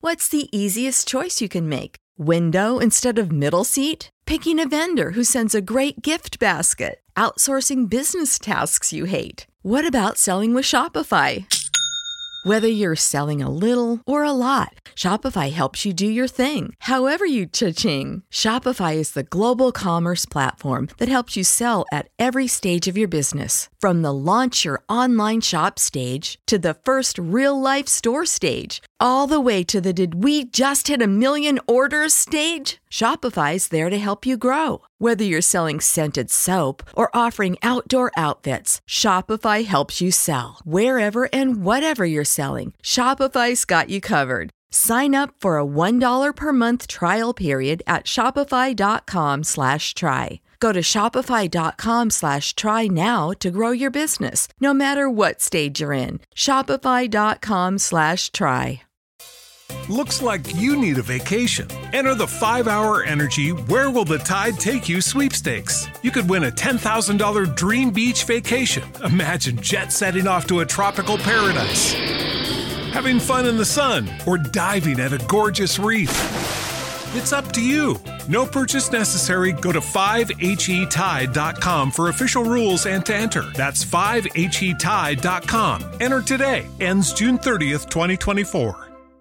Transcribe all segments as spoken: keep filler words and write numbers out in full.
What's the easiest choice you can make? Window instead of middle seat? Picking a vendor who sends a great gift basket? Outsourcing business tasks you hate? What about selling with Shopify? Whether you're selling a little or a lot, Shopify helps you do your thing, however you cha-ching. Shopify is the global commerce platform that helps you sell at every stage of your business. From the launch your online shop stage to the first real-life store stage, all the way to the did we just hit a million orders stage. Shopify's there to help you grow. Whether you're selling scented soap or offering outdoor outfits, Shopify helps you sell. Wherever and whatever you're selling, Shopify's got you covered. Sign up for a one dollar per month trial period at shopify.com slash try. Go to shopify.com slash try now to grow your business, no matter what stage you're in. Shopify.com slash try. Looks like you need a vacation. Enter the five hour Energy Where Will the Tide Take You sweepstakes. You could win a ten thousand dollars dream beach vacation. Imagine jet setting off to a tropical paradise, having fun in the sun, or diving at a gorgeous reef. It's up to you. No purchase necessary. Go to five H E tide dot com for official rules and to enter. That's five H E tide dot com. Enter today. Ends June thirtieth, twenty twenty-four.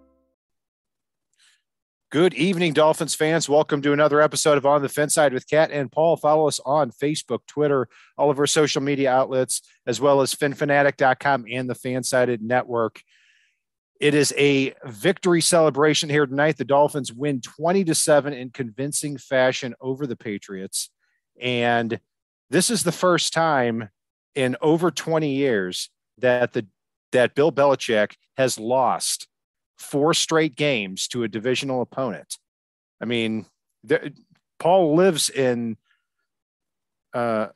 Good evening, Dolphins fans. Welcome to another episode of On the Fence Side with Kat and Paul. Follow us on Facebook, Twitter, all of our social media outlets, as well as fin fanatic dot com and the Fansided Network. It is a victory celebration here tonight. The Dolphins win twenty to seven in convincing fashion over the Patriots. And this is the first time in over twenty years that the that Bill Belichick has lost four straight games to a divisional opponent. I mean, the, Paul lives in uh,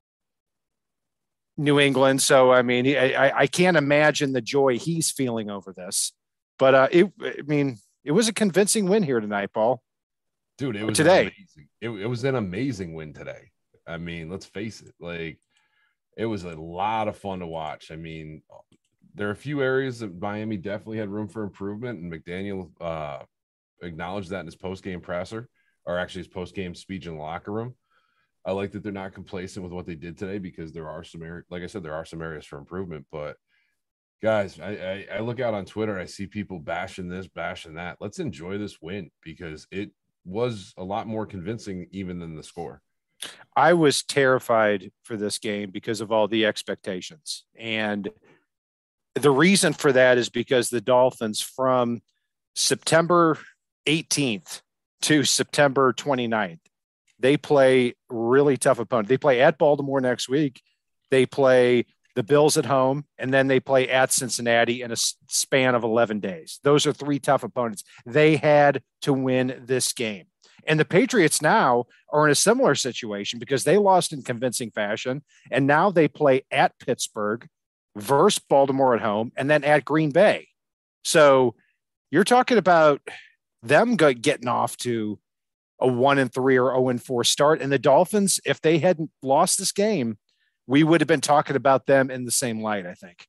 New England, so I mean, I, I can't imagine the joy he's feeling over this. But uh, it, I mean, it was a convincing win here tonight, Paul. Dude, it was today. Amazing. It, it was an amazing win today. I mean, let's face it, like it was a lot of fun to watch. I mean, there are a few areas that Miami definitely had room for improvement, and McDaniel uh, acknowledged that in his post-game presser, or actually his post-game speech in the locker room. I like that they're not complacent with what they did today, because there are some areas, like I said, there are some areas for improvement. But guys, I, I, I look out on Twitter, I see people bashing this, bashing that. Let's enjoy this win, because it was a lot more convincing even than the score. I was terrified for this game because of all the expectations. And the reason for that is because the Dolphins, from September eighteenth to September twenty-ninth, they play really tough opponents. They play at Baltimore next week. They play the Bills at home, and then they play at Cincinnati in a span of eleven days. Those are three tough opponents. They had to win this game. And the Patriots now are in a similar situation because they lost in convincing fashion, and now they play at Pittsburgh, versus Baltimore at home, and then at Green Bay. So you're talking about them go, getting off to a one and three or oh and four start. And the Dolphins, if they hadn't lost this game, we would have been talking about them in the same light, I think.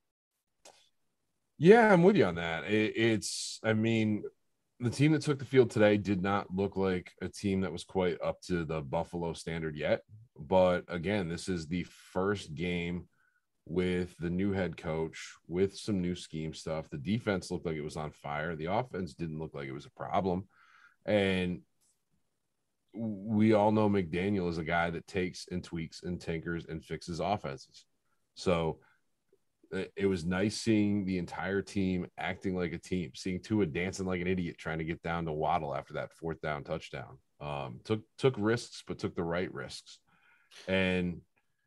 Yeah, I'm with you on that. It, it's, I mean, the team that took the field today did not look like a team that was quite up to the Buffalo standard yet. But again, this is the first game with the new head coach, with some new scheme stuff. The defense looked like it was on fire. The offense didn't look like it was a problem. And we all know McDaniel is a guy that takes and tweaks and tinkers and fixes offenses. So it was nice seeing the entire team acting like a team, seeing Tua dancing like an idiot, trying to get down to Waddle after that fourth down touchdown. Um, took, took risks, but took the right risks. And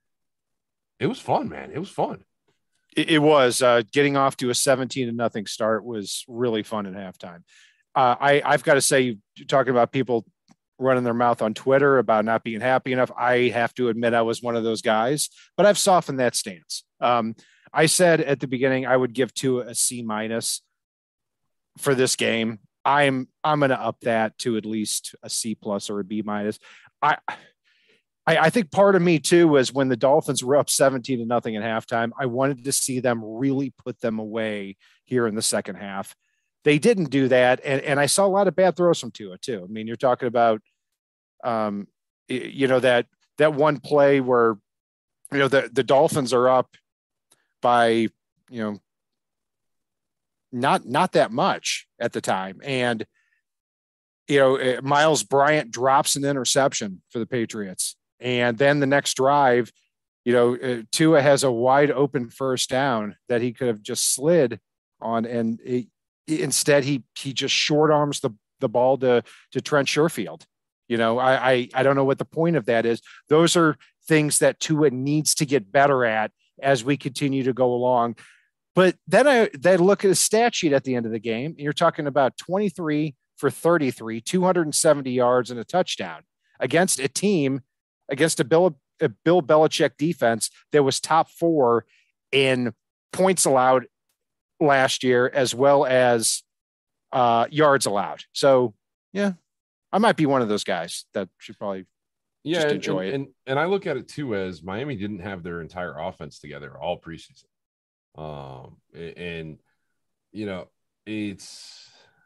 it was fun, man. It was fun. It, it was uh, getting off to a seventeen to nothing start was really fun at halftime. Uh, I, I've got to say, you're talking about people running their mouth on Twitter about not being happy enough. I have to admit I was one of those guys, but I've softened that stance. Um, I said at the beginning I would give Tua a C minus for this game. I'm I'm going to up that to at least a C plus or a B minus. I. I, I think part of me too was when the Dolphins were up seventeen to nothing at halftime, I wanted to see them really put them away here in the second half. they didn't do that. And, and I saw a lot of bad throws from Tua too. I mean, you're talking about, um, you know, that, that one play where, you know, the, the Dolphins are up by, you know, not, not that much at the time. And, you know, Miles Bryant drops an interception for the Patriots. And then the next drive, you know, uh, Tua has a wide open first down that he could have just slid on. And it, instead he, he just short arms the, the ball to, to Trent Sherfield. You know, I, I, I don't know what the point of that is. Those are things that Tua needs to get better at as we continue to go along. But then I, then look at a stat sheet at the end of the game. And you're talking about twenty-three for thirty-three, two hundred seventy yards and a touchdown against a team, against a Bill, a Bill Belichick defense that was top four in points allowed last year, as well as uh, yards allowed. So, yeah, I might be one of those guys that should probably yeah, just enjoy and, it. And, and I look at it too as Miami didn't have their entire offense together all preseason. Um, and, you know, it's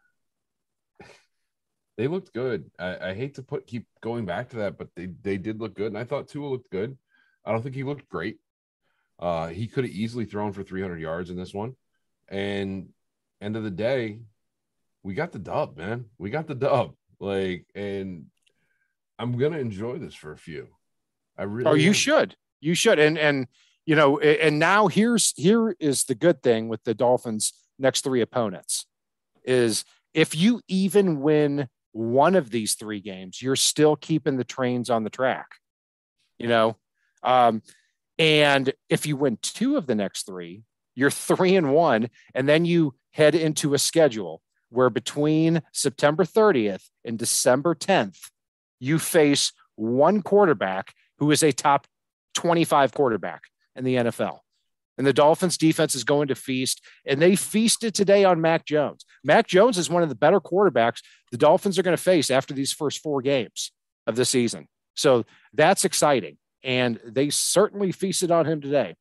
they looked good. I, I hate to put keep going back to that, but they, they did look good. And I thought Tua looked good. I don't think he looked great. Uh, he could have easily thrown for three hundred yards in this one. And end of the day, we got the dub, man. We got the dub. Like, and I'm gonna enjoy this for a few. I really. Oh, you am. should. You should. And and you know, and now here's here is the good thing with the Dolphins' next three opponents is if you even win one of these three games, you're still keeping the trains on the track. You know, um, and if you win two of the next three, you're three and one, and then you head into a schedule where between September thirtieth and December tenth, you face one quarterback who is a top twenty-five quarterback in the N F L. And the Dolphins defense is going to feast, and they feasted today on Mac Jones. Mac Jones is one of the better quarterbacks the Dolphins are going to face after these first four games of the season. So that's exciting. And they certainly feasted on him today.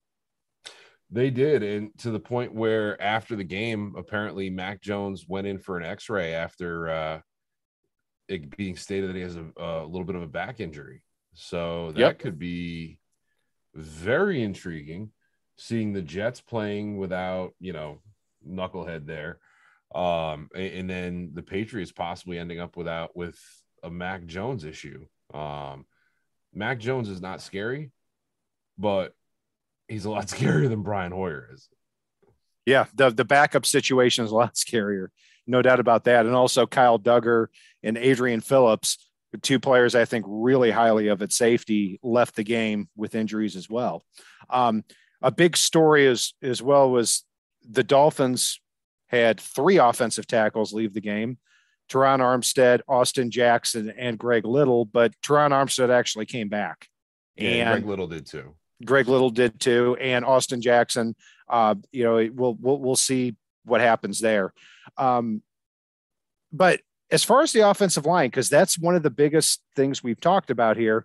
They did. And to the point where after the game, apparently Mac Jones went in for an x-ray after uh, it being stated that he has a, a little bit of a back injury. So that yep. could be very intriguing, seeing the Jets playing without, you know, knucklehead there. Um, and, and then the Patriots possibly ending up without with a Mac Jones issue. Um, Mac Jones is not scary, but he's a lot scarier than Brian Hoyer is. Yeah, the, the backup situation is a lot scarier. No doubt about that. And also Kyle Duggar and Adrian Phillips, the two players I think really highly of at safety, left the game with injuries as well. Um, a big story as, as well was the Dolphins had three offensive tackles leave the game. Teron Armstead, Austin Jackson, and Greg Little, but Teron Armstead actually came back. Yeah, and Greg Little did too. Greg Little did too, and Austin Jackson. Uh, you know, we'll we'll we'll see what happens there. Um, but as far as the offensive line, because that's one of the biggest things we've talked about here.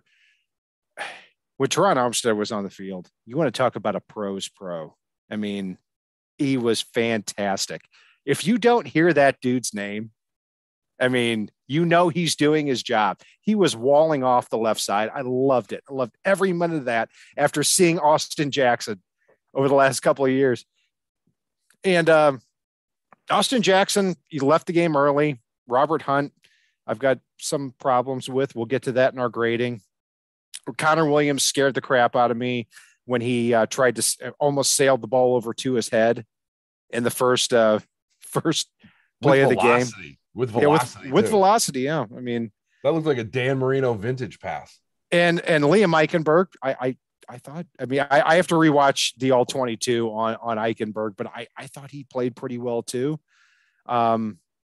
When Teron Armstead was on the field, you want to talk about a pro's pro. I mean, he was fantastic. If you don't hear that dude's name, I mean, you know he's doing his job. He was walling off the left side. I loved it. I loved every minute of that after seeing Austin Jackson over the last couple of years. And um, Austin Jackson, he left the game early. Robert Hunt, I've got some problems with. We'll get to that in our grading. Connor Williams scared the crap out of me when he uh, tried to almost sailed the ball over to his head in the first uh, first play with of the velocity. game. With velocity. Yeah, with, with velocity, yeah. I mean, that looked like a Dan Marino vintage pass. And and Liam Eichenberg, I I, I thought, I mean, I, I have to rewatch the all twenty-two on, on Eichenberg, but I, I thought he played pretty well too. Um,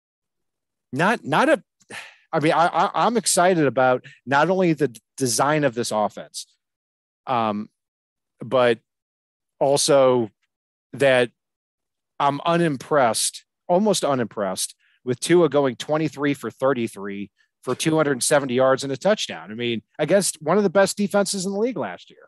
not not a I mean, I, I, I'm excited about not only the design of this offense, um, but also that I'm unimpressed, almost unimpressed, with Tua going twenty-three for thirty-three for two hundred seventy yards and a touchdown. I mean, against one of the best defenses in the league last year.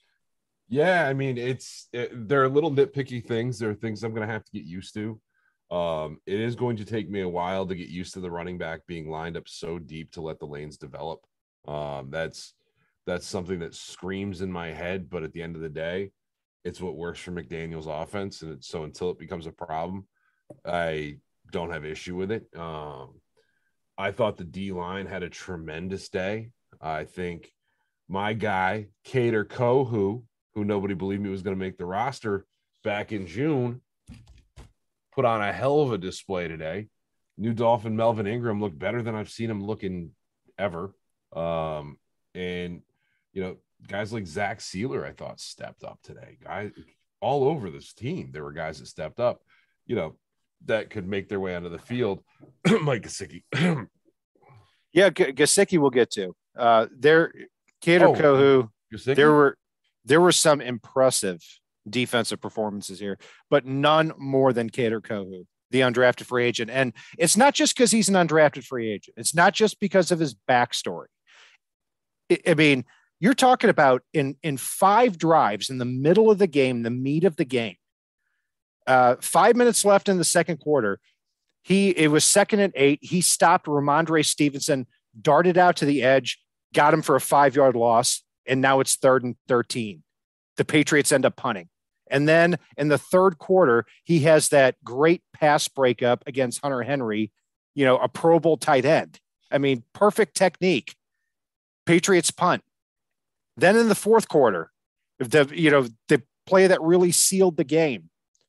Yeah, I mean, it's it, there are little nitpicky things. There are things I'm going to have to get used to. Um, it is going to take me a while to get used to the running back being lined up so deep to let the lanes develop. Um, that's that's something that screams in my head, but at the end of the day, it's what works for McDaniel's offense. And it's, so until it becomes a problem, I don't have issue with it. Um, I thought the D line had a tremendous day. I think my guy, Kader Kohou, who nobody believed me was going to make the roster back in June, put on a hell of a display today. New Dolphin Melvin Ingram looked better than I've seen him looking ever. Um, and, you know, guys like Zach Sealer, I thought, stepped up today. Guys all over this team, there were guys that stepped up, you know, that could make their way onto the field. Mike Gesicki. yeah, G- Gesicki we'll get to. Uh, there, Kader oh, Kohou, Gesicki? there were there were some impressive defensive performances here, but none more than Kader Kohou, the undrafted free agent. And it's not just because he's an undrafted free agent. It's not just because of his backstory. I, I mean, you're talking about in, in five drives in the middle of the game, the meat of the game, uh, five minutes left in the second quarter. He, it was second and eight. He stopped Ramondre Stevenson, darted out to the edge, got him for a five yard loss. And now it's third and thirteen. The Patriots end up punting. And then in the third quarter, he has that great pass breakup against Hunter Henry, you know, a Pro Bowl tight end. I mean, perfect technique. Patriots punt. Then in the fourth quarter, the, you know, the play that really sealed the game,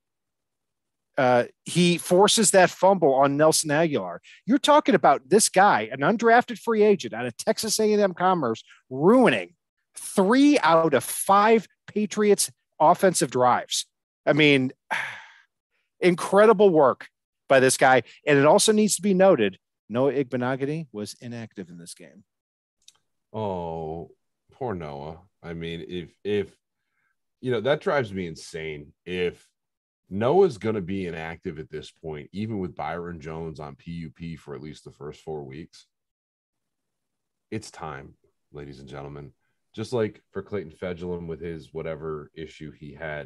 uh, he forces that fumble on Nelson Aguilar. You're talking about this guy, an undrafted free agent out of Texas A and M Commerce, ruining three out of five Patriots offensive drives. I mean, incredible work by this guy. And it also needs to be noted, Noah Igbenogany was inactive in this game. Oh, poor Noah. I mean, if, if, you know, that drives me insane. If Noah's going to be inactive at this point, even with Byron Jones on P U P for at least the first four weeks, it's time, ladies and gentlemen. Just like for Clayton Fejedelem with his whatever issue he had,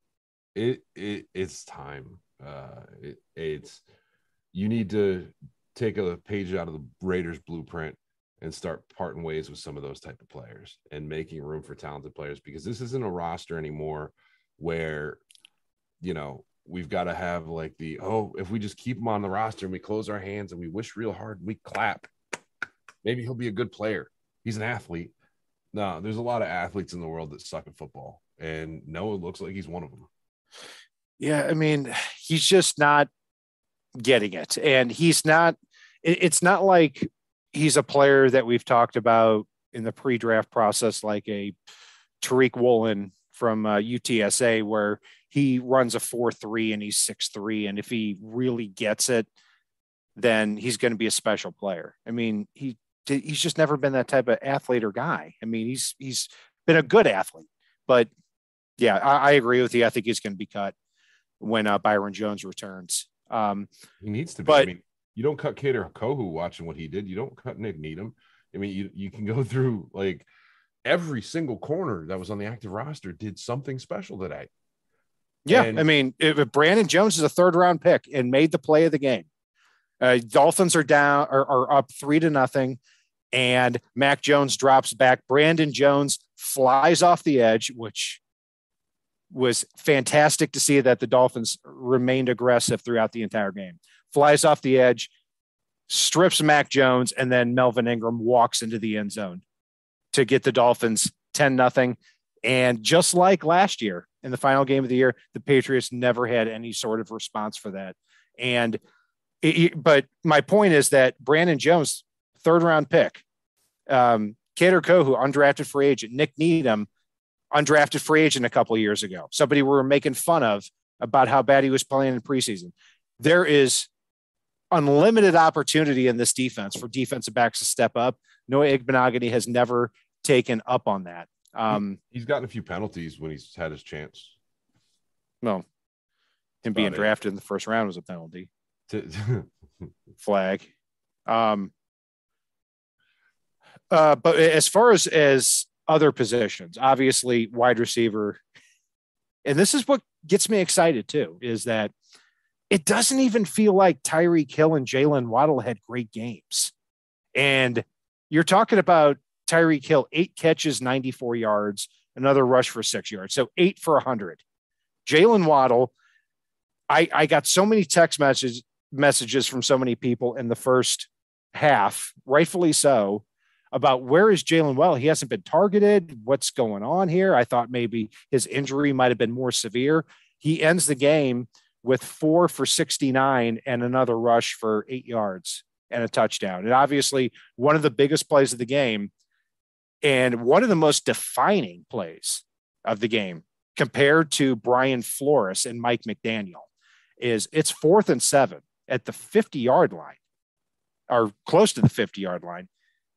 it, it it's time. Uh, it, it's you need to take a page out of the Raiders blueprint and start parting ways with some of those type of players and making room for talented players, because this isn't a roster anymore where, you know, we've got to have like the, oh, if we just keep him on the roster and we close our hands and we wish real hard and we clap, maybe he'll be a good player. He's an athlete. No, there's a lot of athletes in the world that suck at football, and Noah looks like he's one of them. Yeah, I mean, he's just not getting it. And he's not, it's not like he's a player that we've talked about in the pre-draft process, like a Tariq Woolen from uh, U T S A, where he runs a four three and he's six three. And if he really gets it, then he's going to be a special player. I mean, he, he's just never been that type of athlete or guy. I mean, he's, he's been a good athlete, but yeah, I, I agree with you. I think he's going to be cut when uh, Byron Jones returns. Um, he needs to be. But, I mean, you don't cut Kader Kohou watching what he did. You don't cut Nick Needham. I mean, you, you can go through like every single corner that was on the active roster did something special today. Yeah. And, I mean, if, if Brandon Jones is a third round pick and made the play of the game, uh, Dolphins are down or are, are up three to nothing. And Mac Jones drops back. Brandon Jones flies off the edge, which was fantastic to see that the Dolphins remained aggressive throughout the entire game. Flies off the edge, strips Mac Jones, and then Melvin Ingram walks into the end zone to get the Dolphins ten nothing. And just like last year in the final game of the year, the Patriots never had any sort of response for that. And it, but my point is that Brandon Jones, third round pick, um, Kader Kohou, undrafted free agent, Nick Needham, undrafted free agent a couple of years ago. Somebody we were making fun of about how bad he was playing in preseason. There is unlimited opportunity in this defense for defensive backs to step up. Noah Igbenogany has never taken up on that. Um, he's gotten a few penalties when he's had his chance. No, him being drafted in the first round was a penalty. Flag. Um, uh, but as far as, as other positions, obviously wide receiver, and this is what gets me excited too, is that it doesn't even feel like Tyreek Hill and Jalen Waddle had great games. And you're talking about Tyreek Hill, eight catches, ninety-four yards, another rush for six yards. So eight for one hundred. Jalen Waddle, I, I got so many text messages, messages from so many people in the first half, rightfully so, about where is Jalen Waddle? He hasn't been targeted. What's going on here? I thought maybe his injury might have been more severe. He ends the game with four for sixty-nine and another rush for eight yards and a touchdown. And obviously one of the biggest plays of the game and one of the most defining plays of the game compared to Brian Flores and Mike McDaniel is it's fourth and seven at the fifty yard line or close to the fifty yard line.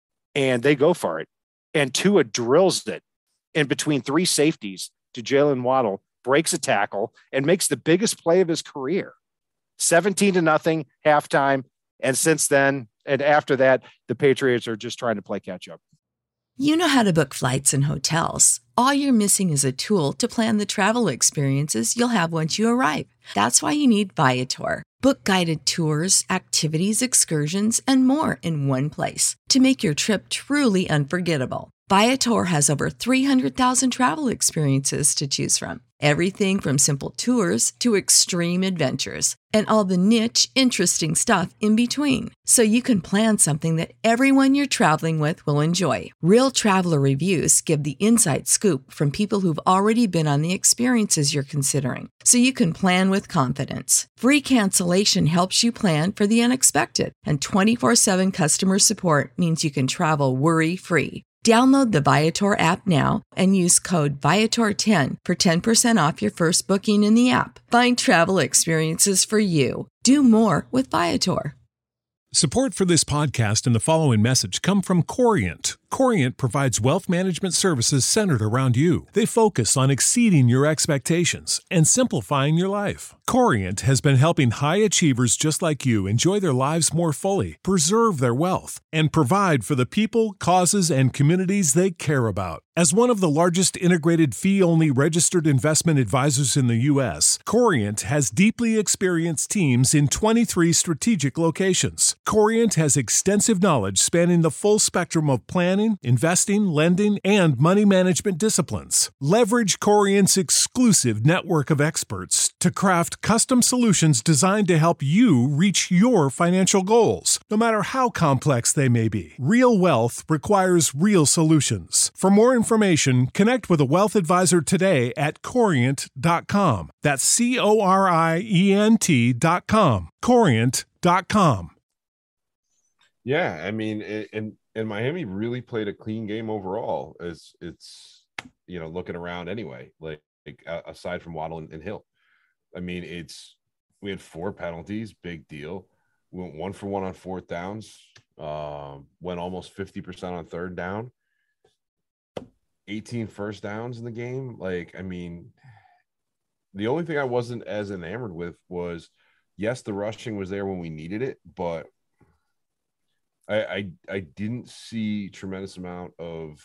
And they go for it. And Tua drills it in between three safeties to Jalen Waddle, breaks a tackle, and makes the biggest play of his career. seventeen to nothing, halftime. And since then, and after that, the Patriots are just trying to play catch up. You know how to book flights and hotels. All you're missing is a tool to plan the travel experiences you'll have once you arrive. That's why you need Viator. Book guided tours, activities, excursions, and more in one place to make your trip truly unforgettable. Viator has over three hundred thousand travel experiences to choose from. Everything from simple tours to extreme adventures and all the niche, interesting stuff in between. So you can plan something that everyone you're traveling with will enjoy. Real traveler reviews give the inside scoop from people who've already been on the experiences you're considering. So you can plan with confidence. Free cancellation helps you plan for the unexpected. And twenty-four seven customer support means you can travel worry-free. Download the Viator app now and use code Viator ten for ten percent off your first booking in the app. Find travel experiences for you. Do more with Viator. Support for this podcast and the following message come from Corient. Corient provides wealth management services centered around you. They focus on exceeding your expectations and simplifying your life. Corient has been helping high achievers just like you enjoy their lives more fully, preserve their wealth, and provide for the people, causes, and communities they care about. As one of the largest integrated fee-only registered investment advisors in the U S, Corient has deeply experienced teams in twenty-three strategic locations. Corient has extensive knowledge spanning the full spectrum of planning, investing, lending, and money management disciplines. Leverage Corient's exclusive network of experts to craft custom solutions designed to help you reach your financial goals, no matter how complex they may be. Real wealth requires real solutions. For more information, connect with a wealth advisor today at corient dot com. That's C O R I E N T dot com. corient dot com. Yeah, I mean, and and Miami really played a clean game overall. As it's, you know, looking around anyway, like, like aside from Waddle and, and Hill. I mean, it's we had four penalties, big deal. We went one for one on fourth downs, um, went almost fifty percent on third down, eighteen first downs in the game. Like, I mean, the only thing I wasn't as enamored with was, yes, the rushing was there when we needed it, but I I, I didn't see tremendous amount of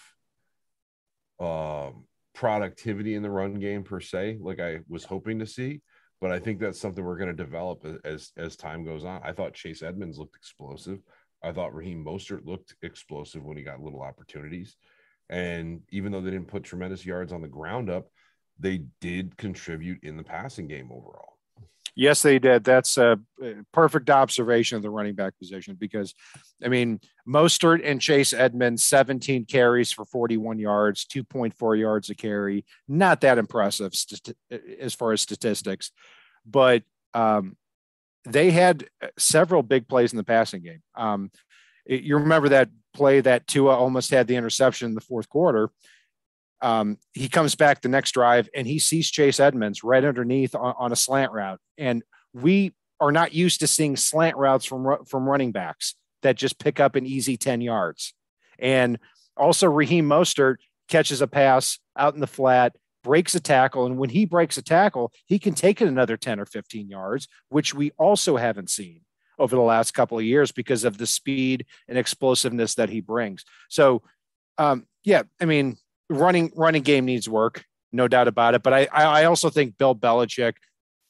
um, productivity in the run game per se, like I was hoping to see. But I think that's something we're going to develop as as time goes on. I thought Chase Edmonds looked explosive. I thought Raheem Mostert looked explosive when he got little opportunities. And even though they didn't put tremendous yards on the ground up, they did contribute in the passing game overall. Yes, they did. That's a perfect observation of the running back position because, I mean, Mostert and Chase Edmonds, seventeen carries for forty-one yards, two point four yards a carry. Not that impressive st- as far as statistics, but um, they had several big plays in the passing game. Um, it, you remember that play that Tua almost had the interception in the fourth quarter. Um, he comes back the next drive and he sees Chase Edmonds right underneath on, on a slant route. And we are not used to seeing slant routes from, from running backs that just pick up an easy ten yards. And also Raheem Mostert catches a pass out in the flat, breaks a tackle. And when he breaks a tackle, he can take it another ten or fifteen yards, which we also haven't seen over the last couple of years because of the speed and explosiveness that he brings. So um, yeah, I mean, running running game needs work, no doubt about it. But I I also think Bill Belichick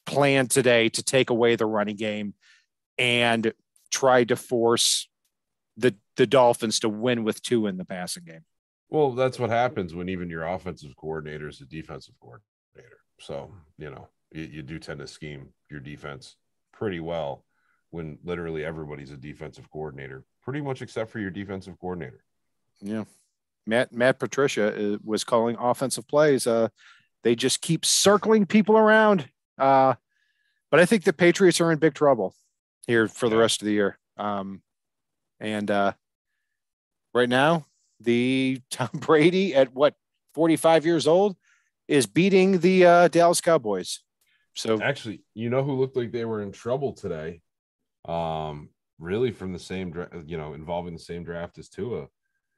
plan today to take away the running game and try to force the the Dolphins to win with two in the passing game. Well, that's what happens when even your offensive coordinator is a defensive coordinator. So, you know, you, you do tend to scheme your defense pretty well when literally everybody's a defensive coordinator, pretty much except for your defensive coordinator. Yeah. Matt Matt Patricia was calling offensive plays. Uh, they just keep circling people around. Uh, but I think the Patriots are in big trouble here for the rest of the year. Um, and uh, right now, the Tom Brady at what, forty-five years old is beating the uh, Dallas Cowboys. So actually, you know who looked like they were in trouble today? Um, really from the same, dra- you know, involving the same draft as Tua.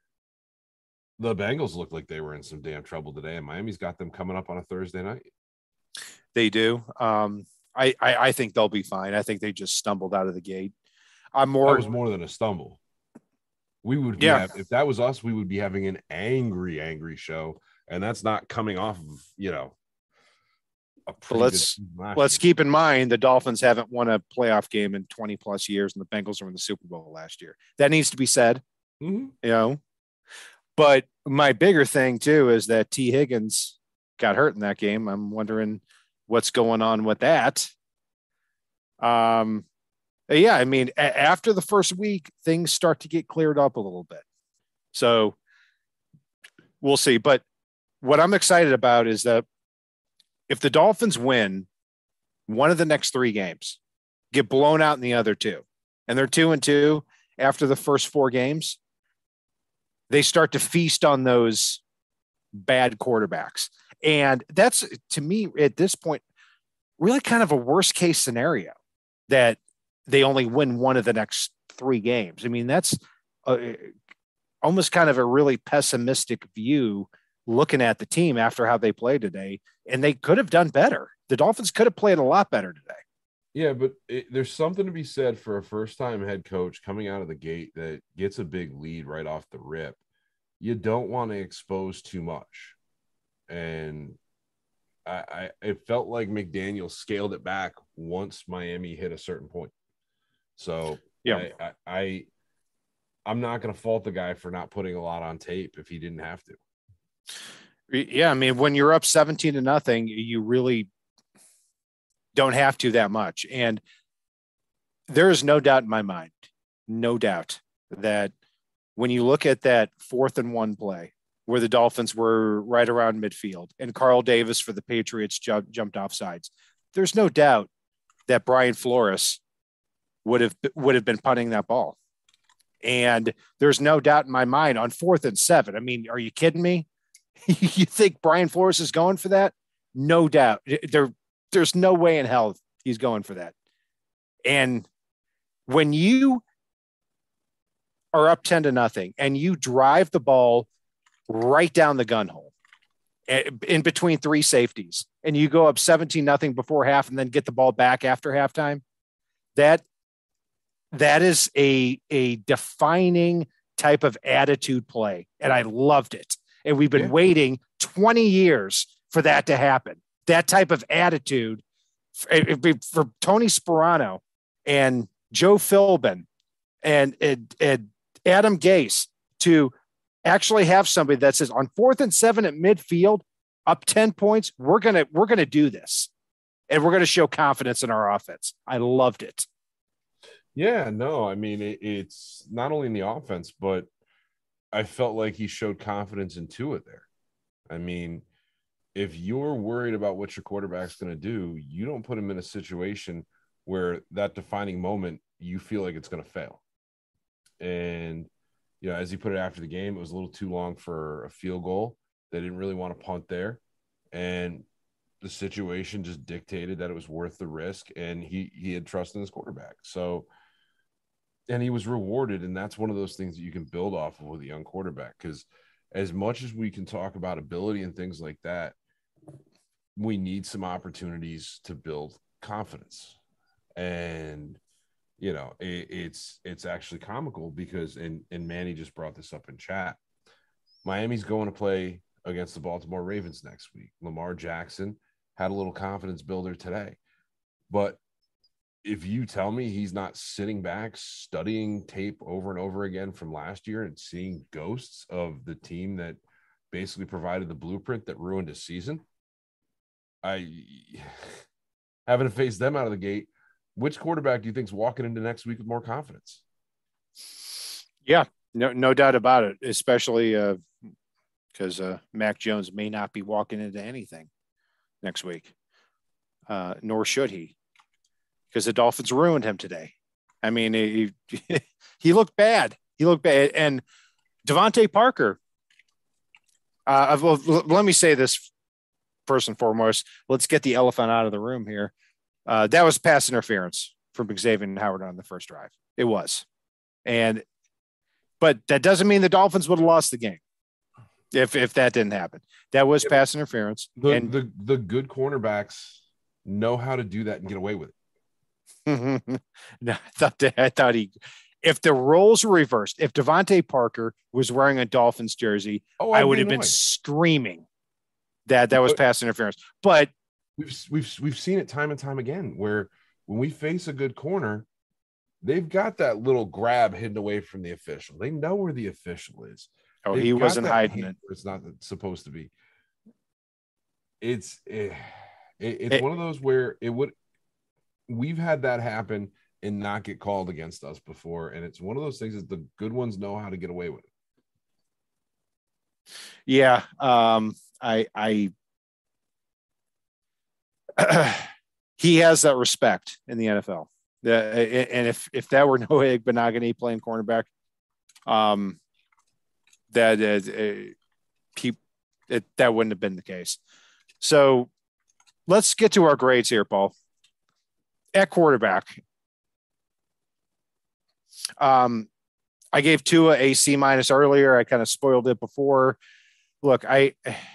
The Bengals look like they were in some damn trouble today, and Miami's got them coming up on a Thursday night. They do. Um, I, I I think they'll be fine. I think they just stumbled out of the gate. I'm more. That was more than a stumble. We would, be yeah. have, if that was us, we would be having an angry, angry show, and that's not coming off of, you know. A let's let's year. keep in mind the Dolphins haven't won a playoff game in twenty plus years, and the Bengals were in the Super Bowl last year. That needs to be said. Mm-hmm. You know. But my bigger thing, too, is that T. Higgins got hurt in that game. I'm wondering what's going on with that. Um, yeah, I mean, a- after the first week, things start to get cleared up a little bit. So we'll see. But what I'm excited about is that if the Dolphins win one of the next three games, get blown out in the other two, and they're two and two after the first four games, they start to feast on those bad quarterbacks. And that's, to me, at this point, really kind of a worst case scenario that they only win one of the next three games. I mean, that's a, almost kind of a really pessimistic view looking at the team after how they played today. And they could have done better. The Dolphins could have played a lot better today. Yeah, but it, there's something to be said for a first-time head coach coming out of the gate that gets a big lead right off the rip. You don't want to expose too much. And I, I it felt like McDaniel scaled it back once Miami hit a certain point. So yeah, I, I, I I'm not going to fault the guy for not putting a lot on tape if he didn't have to. Yeah, I mean, when you're up seventeen to nothing, you really don't have to that much. And there is no doubt in my mind, no doubt that when you look at that fourth and one play where the Dolphins were right around midfield and Carl Davis for the Patriots jumped, jumped off sides, there's no doubt that Brian Flores would have, would have been punting that ball. And there's no doubt in my mind on fourth and seven. I mean, are you kidding me? You think Brian Flores is going for that? No doubt. There, there's no way in hell he's going for that. And when you are up ten to nothing and you drive the ball right down the gun hole in between three safeties and you go up seventeen nothing before half and then get the ball back after halftime, that that is a, a defining type of attitude play. And I loved it. And we've been yeah. waiting twenty years for that to happen. That type of attitude for, for Tony Sperano and Joe Philbin and, and, and Adam Gase to actually have somebody that says on fourth and seven at midfield, up ten points, we're going to, we're going to do this. And we're going to show confidence in our offense. I loved it. Yeah, no, I mean, it, it's not only in the offense, but I felt like he showed confidence in Tua there. I mean, if you're worried about what your quarterback's going to do, you don't put him in a situation where that defining moment, you feel like it's going to fail. And, you know, as he put it after the game, it was a little too long for a field goal. They didn't really want to punt there. And the situation just dictated that it was worth the risk. And he, he had trust in his quarterback. So, and he was rewarded. And that's one of those things that you can build off of with a young quarterback. Because as much as we can talk about ability and things like that, we need some opportunities to build confidence. And, you know, it, it's it's actually comical because, and, and Manny just brought this up in chat, Miami's going to play against the Baltimore Ravens next week. Lamar Jackson had a little confidence builder today. But if you tell me he's not sitting back, studying tape over and over again from last year and seeing ghosts of the team that basically provided the blueprint that ruined his season, I having to face them out of the gate. Which quarterback do you think's walking into next week with more confidence? Yeah, no, no doubt about it, especially because uh, uh, Mac Jones may not be walking into anything next week, uh, nor should he, because the Dolphins ruined him today. I mean, he, he looked bad. He looked bad. And Devontae Parker, uh, well, let me say this first and foremost. Let's get the elephant out of the room here. Uh, that was pass interference from Xavier Howard on the first drive. It was. And but that doesn't mean the Dolphins would have lost the game if if that didn't happen. That was yeah, pass interference. The, and the the good cornerbacks know how to do that and get away with it. no, I thought that, I thought he if the roles were reversed, if Devontae Parker was wearing a Dolphins jersey, oh, I would have been screaming that that was pass interference. But we've we've we've seen it time and time again where when we face a good corner, they've got that little grab hidden away from the official. They know where the official is. Oh, They've he wasn't hiding it. It's not supposed to be. It's it, it's it, one of those where it would. We've had that happen and not get called against us before, and it's one of those things that the good ones know how to get away with it. Yeah, um, I, I, he has that respect in the N F L. The, and if if that were Noah Igbinoghene playing cornerback, um, that uh, he it, that wouldn't have been the case. So let's get to our grades here, Paul. At quarterback, um, I gave Tua a C minus earlier. I kind of spoiled it before. Look, I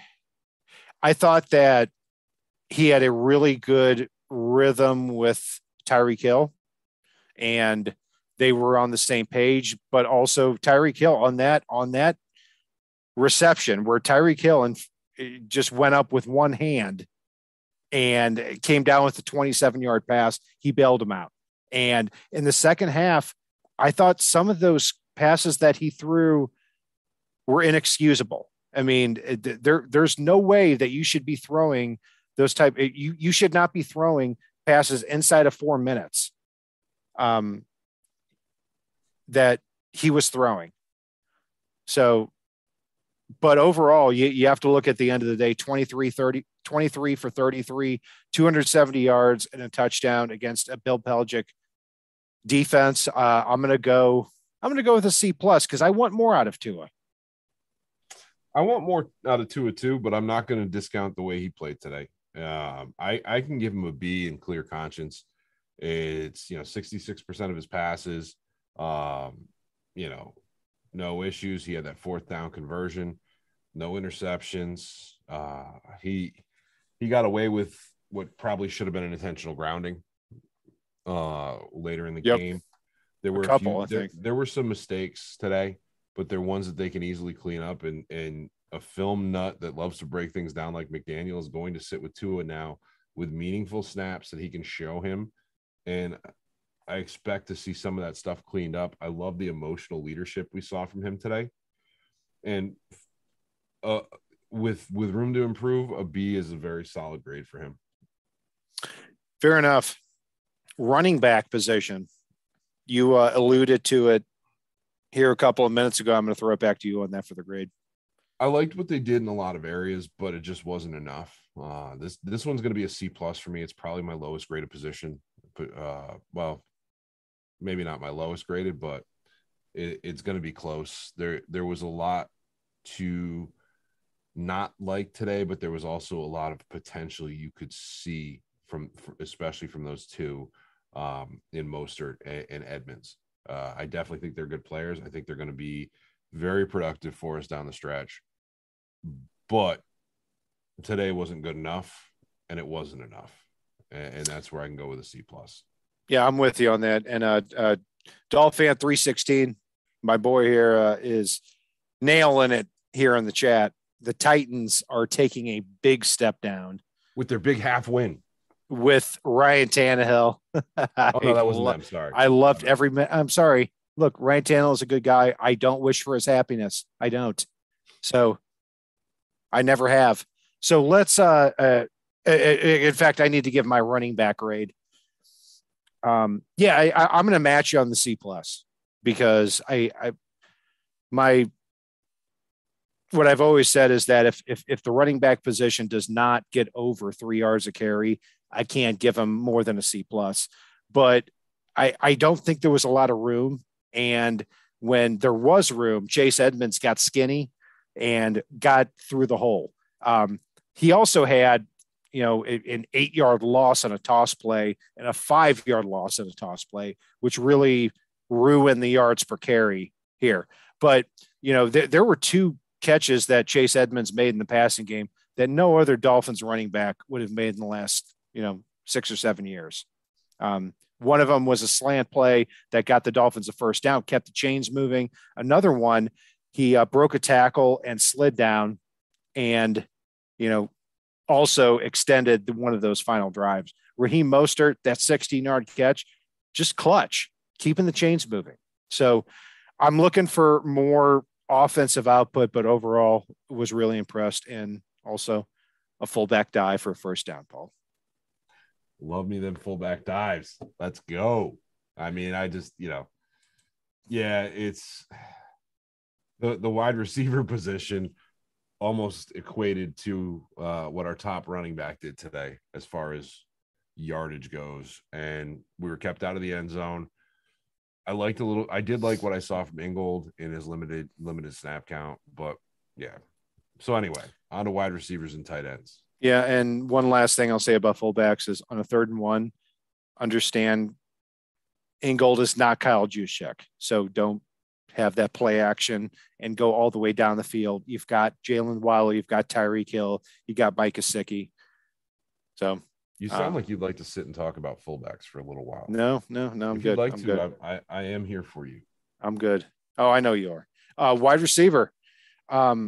I thought that he had a really good rhythm with Tyreek Hill, and they were on the same page. But also Tyreek Hill on that on that reception where Tyreek Hill and just went up with one hand and came down with a twenty-seven yard pass. He bailed him out. And in the second half, I thought some of those passes that he threw were inexcusable. I mean, there, there's no way that you should be throwing those type. You, you should not be throwing passes inside of four minutes um, that he was throwing. So, but overall, you, you have to look at the end of the day, twenty-three, thirty, twenty-three for thirty-three, two hundred seventy yards and a touchdown against a Bill Belichick defense. Uh, I'm going to go, I'm going to go with a C plus because I want more out of Tua. I want more out of Tua too, but I'm not going to discount the way he played today. Um, I, I can give him a B in clear conscience. It's, you know, sixty-six percent of his passes, um, you know, no issues. He had that fourth down conversion, no interceptions. Uh, he, he got away with what probably should have been an intentional grounding uh, later in the yep. game. There were a couple, a few, I there, think. There were some mistakes today, but they're ones that they can easily clean up. And, and a film nut that loves to break things down like McDaniel is going to sit with Tua now with meaningful snaps that he can show him. And I expect to see some of that stuff cleaned up. I love the emotional leadership we saw from him today. And uh, with with room to improve, a B is a very solid grade for him. Fair enough. Running back position. You uh, alluded to it here a couple of minutes ago. I'm going to throw it back to you on that for the grade. I liked what they did in a lot of areas, but it just wasn't enough. Uh, this this one's going to be a C plus for me. It's probably my lowest graded position. But uh, well, maybe not my lowest graded, but it, it's going to be close. There there was a lot to not like today, but there was also a lot of potential you could see from, especially from those two um, in Mostert and, and Edmonds. Uh, I definitely think they're good players. I think they're going to be very productive for us down the stretch. But today wasn't good enough, and it wasn't enough. And, and that's where I can go with a C plus. Yeah, I'm with you on that. And uh, uh, Dolphin three sixteen, my boy here uh, is nailing it here in the chat. The Titans are taking a big step down with their big half win. with Ryan Tannehill. Oh no, that wasn't lo- them. Sorry. I loved every minute. I'm sorry. Look, Ryan Tannehill is a good guy. I don't wish for his happiness. I don't. So I never have. So let's. Uh, uh, in fact, I need to give my running back grade. Um, yeah, I, I, I'm going to match you on the C plus because I, I, my, what I've always said is that if if if the running back position does not get over three yards a carry, I can't give him more than a C plus. But I I don't think there was a lot of room, and when there was room, Chase Edmonds got skinny and got through the hole. Um, he also had, you know, an eight yard loss on a toss play and a five yard loss on a toss play, which really ruined the yards per carry here. But, you know, there, there were two catches that Chase Edmonds made in the passing game that no other Dolphins running back would have made in the last, you know, six or seven years. Um, one of them was a slant play that got the Dolphins a first down, kept the chains moving. Another one, he uh, broke a tackle and slid down and, you know, also extended the, one of those final drives. Raheem Mostert, that sixteen yard catch, just clutch, keeping the chains moving. So I'm looking for more offensive output, but overall was really impressed. And also a fullback dive for a first down, Paul. Love me them fullback dives. Let's go. I mean, I just, you know, yeah, it's the, the wide receiver position almost equated to uh, what our top running back did today as far as yardage goes. And we were kept out of the end zone. I liked a little, I did like what I saw from Ingold in his limited, limited snap count, but yeah. So anyway, on to wide receivers and tight ends. Yeah. And one last thing I'll say about fullbacks is on a third and one, understand Ingold is not Kyle Juszczyk. So don't have that play action and go all the way down the field. You've got Jalen Waddle, you've got Tyreek Hill, you got Mike Gesicki. So you sound um, like you'd like to sit and talk about fullbacks for a little while. No, no, no, I'm if good. You'd like I'm to, good. I, I, I am here for you. I'm good. Oh, I know you are. Uh, wide receiver. Um,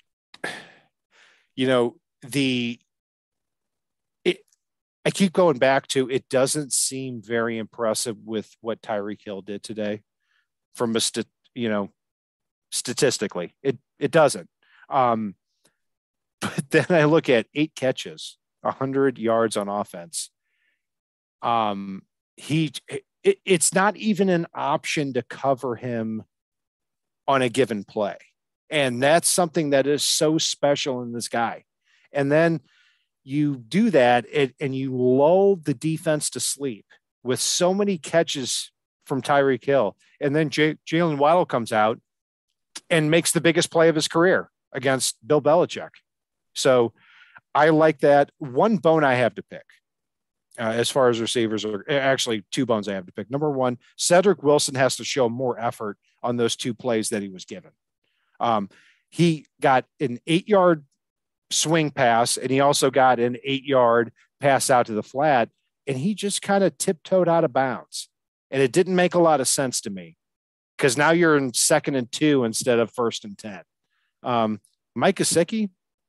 you know, the, it, I keep going back to, it doesn't seem very impressive with what Tyreek Hill did today from a, st- you know, statistically, it, it doesn't. Um, but then I look at eight catches, a hundred yards on offense. Um, he, it, it's not even an option to cover him on a given play. And that's something that is so special in this guy. And then you do that and, and you lull the defense to sleep with so many catches from Tyreek Hill. And then J- Jalen Waddle comes out and makes the biggest play of his career against Bill Belichick. So I like that. One bone I have to pick uh, as far as receivers are actually two bones I have to pick. Number one, Cedric Wilson has to show more effort on those two plays that he was given. Um, he got an eight yard swing pass and he also got an eight yard pass out to the flat and he just kind of tiptoed out of bounds. And it didn't make a lot of sense to me because now you're in second and two instead of first and ten. Um, Mike Gesicki,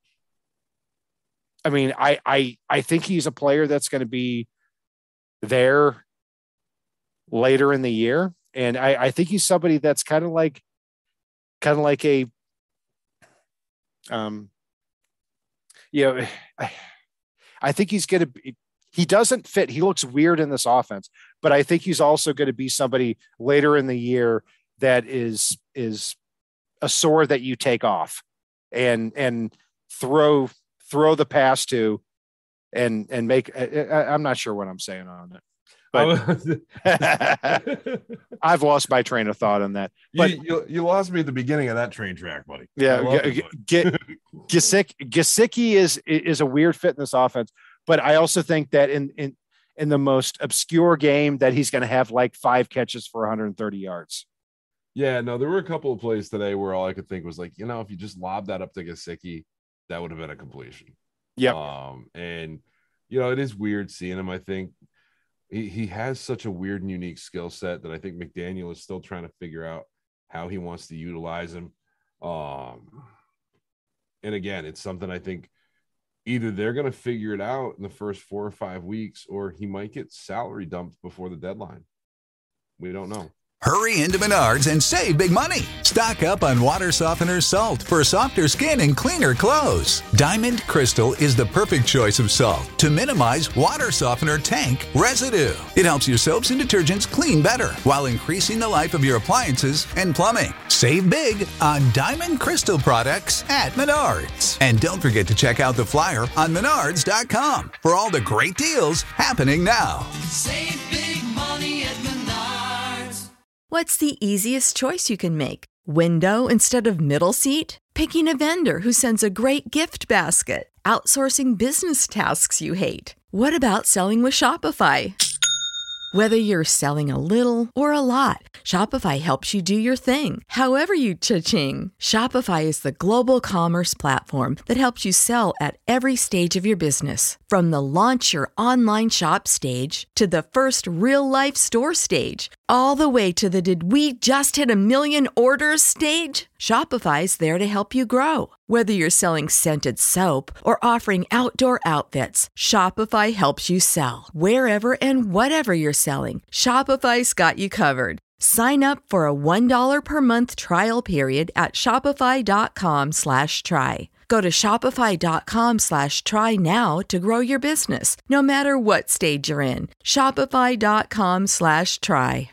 I mean, I, I, I think he's a player that's going to be there later in the year. And I, I think he's somebody that's kind of like, kind of like a, um, you know, I, I think he's going to be, he doesn't fit. He looks weird in this offense, but I think he's also going to be somebody later in the year that is, is a sword that you take off and, and throw, throw the pass to and, and make, I, I'm not sure what I'm saying on it, but I've lost my train of thought on that. But you, you, you lost me at the beginning of that train track, buddy. Yeah. Get Gesicki, Gesicki is, is a weird fit in this offense, but I also think that in, in, in the most obscure game that he's going to have like five catches for one hundred thirty yards. Yeah, no, there were a couple of plays today where all I could think was like, you know, if you just lob that up to Gesicki, that would have been a completion. Yeah. Um, and, you know, it is weird seeing him. I think he, he has such a weird and unique skill set that I think McDaniel is still trying to figure out how he wants to utilize him. Um, and again, it's something I think either they're going to figure it out in the first four or five weeks, or he might get salary dumped before the deadline. We don't know. Hurry into Menards and save big money. Stock up on water softener salt for softer skin and cleaner clothes. Diamond Crystal is the perfect choice of salt to minimize water softener tank residue. It helps your soaps and detergents clean better while increasing the life of your appliances and plumbing. Save big on Diamond Crystal products at Menards. And don't forget to check out the flyer on menards dot com for all the great deals happening now. Save big money at Menards. What's the easiest choice you can make? Window instead of middle seat? Picking a vendor who sends a great gift basket? Outsourcing business tasks you hate? What about selling with Shopify? Whether you're selling a little or a lot, Shopify helps you do your thing, however you cha-ching. Shopify is the global commerce platform that helps you sell at every stage of your business. From the launch your online shop stage to the first real-life store stage, all the way to the did we just hit a million orders stage. Shopify's there to help you grow. Whether you're selling scented soap or offering outdoor outfits, Shopify helps you sell. Wherever and whatever you're selling, Shopify's got you covered. Sign up for a one dollar per month trial period at shopify.com slash try. Go to shopify.com slash try now to grow your business, no matter what stage you're in. Shopify.com slash try.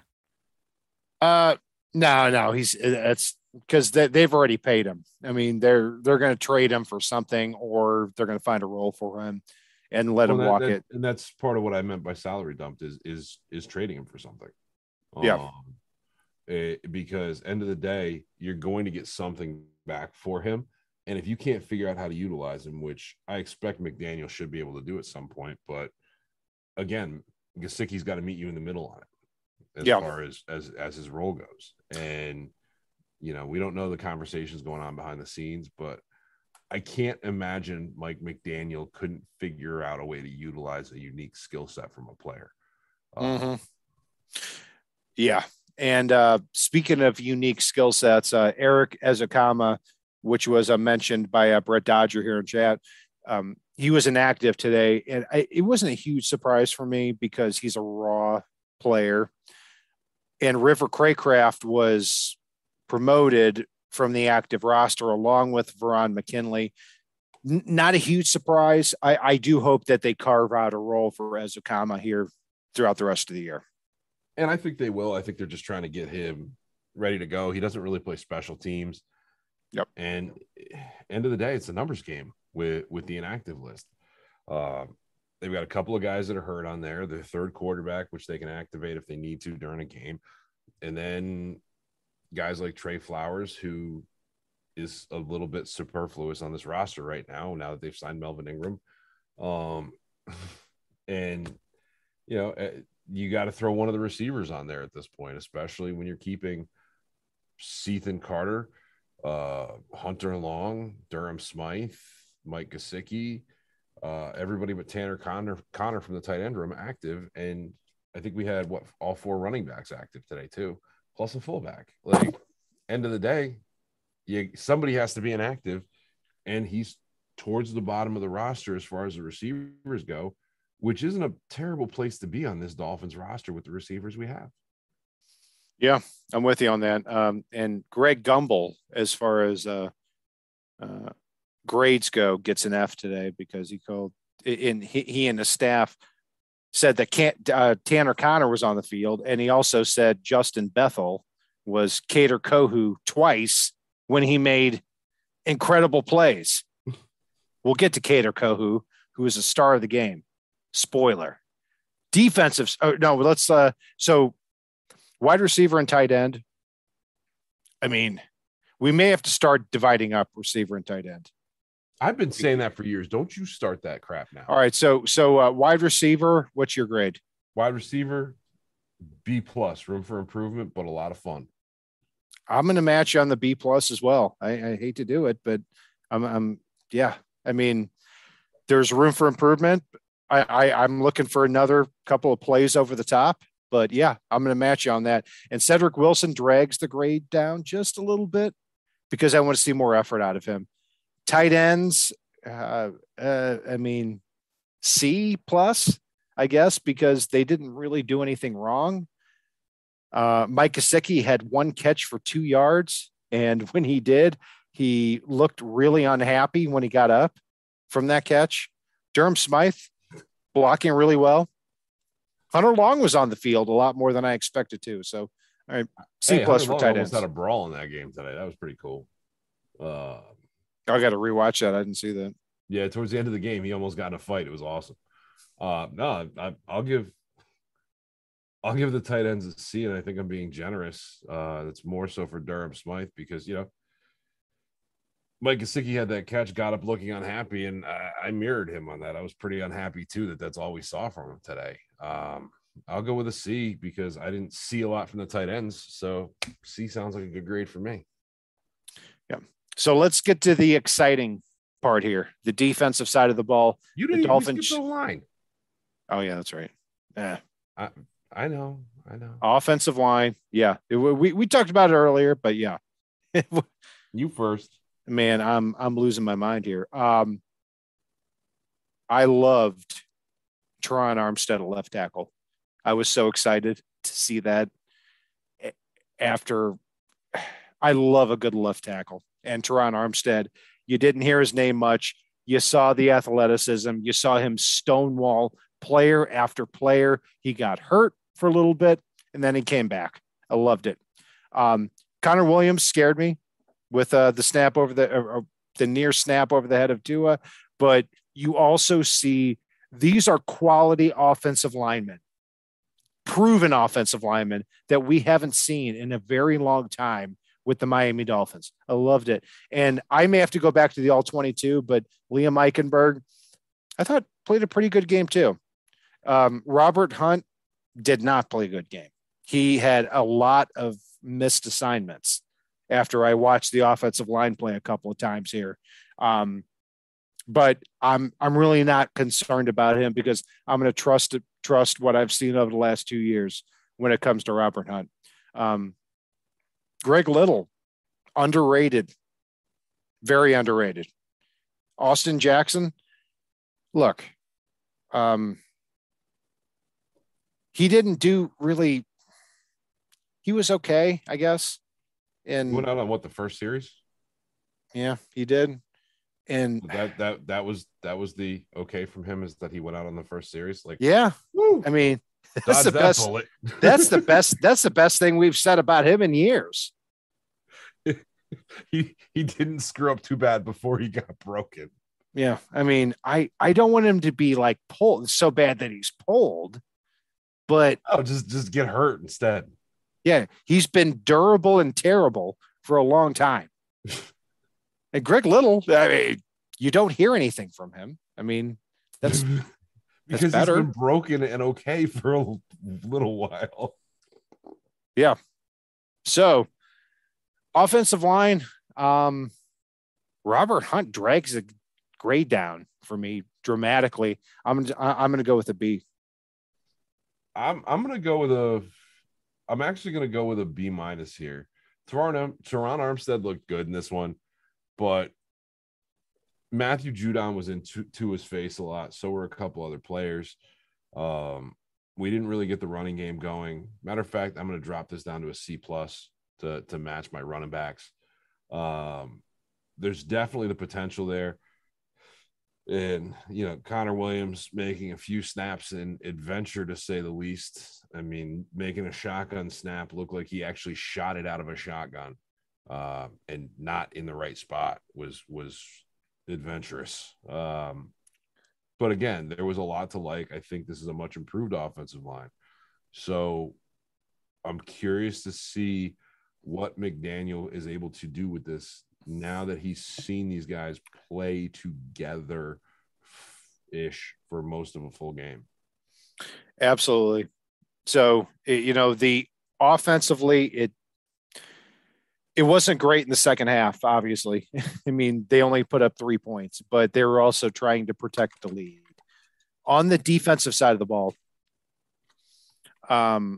Uh, no, no, he's that's because they, they've already paid him. I mean, they're they're going to trade him for something, or they're going to find a role for him and let well, him that, walk that, it. And that's part of what I meant by salary dumped is is is trading him for something. Yeah. Um, it, because end of the day, you're going to get something back for him. And if you can't figure out how to utilize him, which I expect McDaniel should be able to do at some point, but again, Gesicki's got to meet you in the middle on it as yeah. far as, as as his role goes. And you know, we don't know the conversations going on behind the scenes, but I can't imagine Mike McDaniel couldn't figure out a way to utilize a unique skill set from a player. Um, mm-hmm. Yeah. And uh, speaking of unique skill sets, uh, Eric Ezukanma, which was uh, mentioned by uh, Brett Dodger here in chat, um, he was inactive today. And I, it wasn't a huge surprise for me because he's a raw player. And River Craycraft was promoted from the active roster along with Veron McKinley. N- not a huge surprise. I, I do hope that they carve out a role for Ezukanma here throughout the rest of the year. And I think they will. I think they're just trying to get him ready to go. He doesn't really play special teams. Yep. And end of the day, it's a numbers game with, with the inactive list. Uh, they've got a couple of guys that are hurt on there. Their third quarterback, which they can activate if they need to during a game. And then guys like Trey Flowers, who is a little bit superfluous on this roster right now, now that they've signed Melvin Ingram. Um, and, you know, you got to throw one of the receivers on there at this point, especially when you're keeping Ethan Carter, uh, Hunter Long, Durham Smythe, Mike Gesicki, uh, everybody but Tanner Connor, Connor from the tight end room active. And I think we had what all four running backs active today too, plus a fullback. Like end of the day, you somebody has to be inactive, and he's towards the bottom of the roster as far as the receivers go, which isn't a terrible place to be on this Dolphins roster with the receivers we have. Yeah, I'm with you on that. Um, and Greg Gumbel, as far as uh, uh, grades go, gets an F today because he called in he, he and the staff said that can't, uh, Tanner Connor was on the field, and he also said Justin Bethel was Kader Kohu twice when he made incredible plays. We'll get to Kader Kohu, who is a star of the game. Spoiler. Defensive. Oh, no, let's. Uh, so wide receiver and tight end. I mean, we may have to start dividing up receiver and tight end. I've been saying that for years. Don't you start that crap now. All right. So, so uh, wide receiver, what's your grade? Wide receiver, B plus, room for improvement, but a lot of fun. I'm going to match you on the B plus as well. I, I hate to do it, but I'm, I'm, yeah. I mean, there's room for improvement. I, I I'm looking for another couple of plays over the top, but yeah, I'm going to match you on that. And Cedric Wilson drags the grade down just a little bit because I want to see more effort out of him. Tight ends, uh, uh, I mean, C plus, I guess, because they didn't really do anything wrong. Uh, Mike Gesicki had one catch for two yards. And when he did, he looked really unhappy when he got up from that catch. Durham Smythe blocking really well. Hunter Long was on the field a lot more than I expected to. So, all right, C hey, plus Hunter for Long tight almost ends. had a brawl in that game today. That was pretty cool. Uh, I got to rewatch that. I didn't see that. yeah, towards the end of the game, he almost got in a fight. It was awesome. Uh, no, I, I'll give I'll give the tight ends a C, and I think I'm being generous. Uh, that's more so for Durham Smythe because, you know, Mike Gesicki had that catch, got up looking unhappy, and I, I mirrored him on that. I was pretty unhappy, too, that that's all we saw from him today. Um, I'll go with a C because I didn't see a lot from the tight ends, so C sounds like a good grade for me. Yeah. So let's get to the exciting part here, the defensive side of the ball. You The didn't Dolphins. even skip the line. Oh, yeah, that's right. Yeah. I, I know. I know. Offensive line. Yeah. It, we, we talked about it earlier, but yeah. You first. Man, I'm I'm losing my mind here. Um, I loved Teron Armstead, a left tackle. I was so excited to see that. After, I love a good left tackle, and Teron Armstead. You didn't hear his name much. You saw the athleticism. You saw him stonewall player after player. He got hurt for a little bit, and then he came back. I loved it. Um, Connor Williams scared me with uh, the snap over the uh, the near snap over the head of Tua, but you also see these are quality offensive linemen, proven offensive linemen that we haven't seen in a very long time with the Miami Dolphins. I loved it. And I may have to go back to the all twenty-two, but Liam Eichenberg, I thought played a pretty good game too. Um, Robert Hunt did not play a good game. He had a lot of missed assignments after I watched the offensive line play a couple of times here. Um, but I'm, I'm really not concerned about him because I'm going to trust it, trust what I've seen over the last two years when it comes to Robert Hunt. Um, Greg Little, underrated, very underrated. Austin Jackson, look, um, he didn't do really, he was okay, I guess. And He went out on what, the first series? Yeah, he did. And that that that was that was the okay from him, is that he went out on the first series. Like, yeah, woo, I mean, that's dodge the that best. bullet. That's the best. That's the best thing we've said about him in years. he he didn't screw up too bad before he got broken. Yeah, I mean, I I don't want him to be like pulled so bad that he's pulled, but Oh, just just get hurt instead. yeah, he's been durable and terrible for a long time. And Greg Little, I mean, you don't hear anything from him. I mean, that's because that's better. he's been broken and okay for a little while. Yeah. So, offensive line, um, Robert Hunt drags the grade down for me dramatically. I'm I'm going to go with a B. I'm I'm gonna go with a. I'm actually gonna go with a B minus here. Teron Teron Armstead looked good in this one, but Matthew Judon was in to, to his face a lot. So were a couple other players. Um, we didn't really get the running game going. Matter of fact, I'm gonna drop this down to a C plus to to match my running backs. Um, there's definitely the potential there. And, you know, Connor Williams making a few snaps in adventure, to say the least. I mean, making a shotgun snap look like he actually shot it out of a shotgun uh, and not in the right spot was was adventurous. Um, but again, there was a lot to like. I think this is a much improved offensive line. So I'm curious to see what McDaniel is able to do with this now that he's seen these guys play together ish for most of a full game. Absolutely. So, you know, the offensively, it, it wasn't great in the second half, obviously. I mean, they only put up three points, but they were also trying to protect the lead. On the defensive side of the ball, um,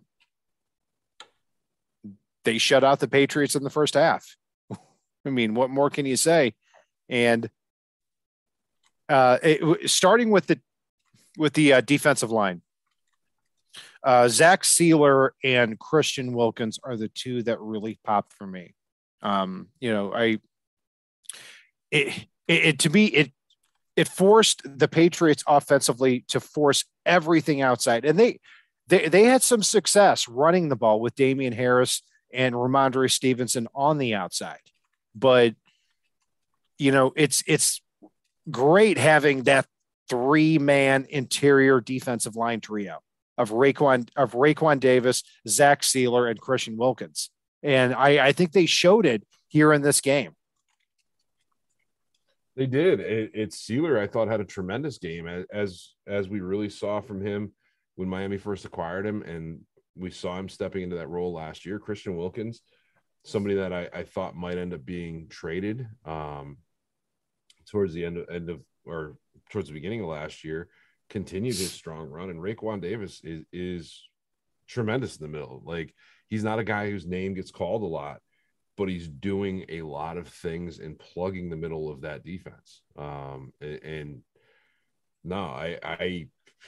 they shut out the Patriots in the first half. I mean, what more can you say? And Uh, it, starting with the with the uh, defensive line, uh, Zach Sealer and Christian Wilkins are the two that really popped for me. Um, you know, I it, it, it to me it it forced the Patriots offensively to force everything outside, and they they they had some success running the ball with Damian Harris and Ramondre Stevenson on the outside, but you know, it's it's great having that three-man interior defensive line trio of Raekwon of Raekwon Davis, Zach Sealer, and Christian Wilkins. And I, I think they showed it here in this game. They did. It, it's Sealer, I thought, had a tremendous game, as as we really saw from him when Miami first acquired him, and we saw him stepping into that role last year. Christian Wilkins, somebody that I, I thought might end up being traded um, towards the end of, end of or towards the beginning of last year, continued his strong run. And Raekwon Davis is is tremendous in the middle. Like, he's not a guy whose name gets called a lot, but he's doing a lot of things and plugging the middle of that defense. Um, and, and no, I, I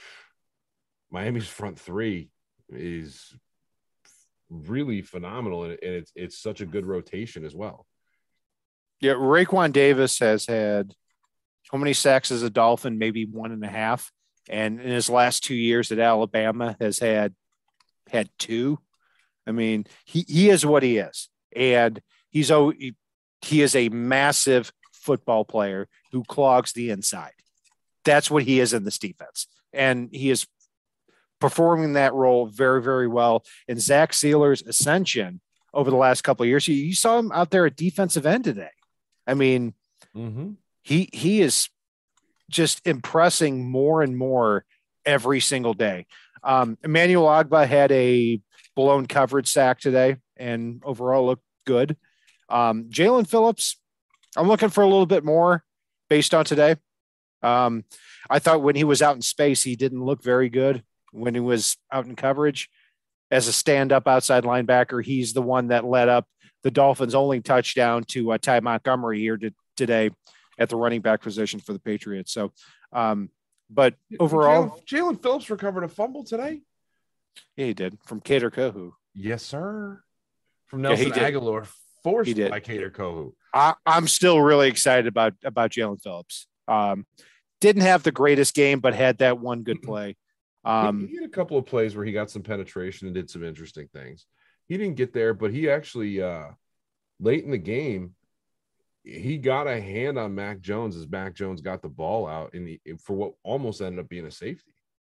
Miami's front three is really phenomenal, and it's it's such a good rotation as well. Yeah, Raekwon Davis has had how many sacks as a Dolphin? Maybe one and a half. And in his last two years at Alabama has had had two. I mean, he, he is what he is. And he's oh, he, he is a massive football player who clogs the inside. That's what he is in this defense. And he is performing that role very, very well. And Zach Sealer's ascension over the last couple of years, you, you saw him out there at defensive end today. I mean, mm-hmm. he he is just impressing more and more every single day. Um, Emmanuel Ogbah had a blown coverage sack today and overall looked good. Um, Jalen Phillips, I'm looking for a little bit more based on today. Um, I thought when he was out in space, he didn't look very good when he was out in coverage. As a stand-up outside linebacker, he's the one that led up the Dolphins' only touchdown to uh, Ty Montgomery here to, today at the running back position for the Patriots. So, um, but overall, Jalen Phillips recovered a fumble today. Yeah, he did, from Kader Kohou. Yes, sir. From Nelson yeah, Aguilar, forced by Kader Kohou. I, I'm still really excited about about Jalen Phillips. Um, didn't have the greatest game, but had that one good play. Um, he had a couple of plays where he got some penetration and did some interesting things. He didn't get there, but he actually uh, late in the game, he got a hand on Mac Jones as Mac Jones got the ball out in the, for what almost ended up being a safety.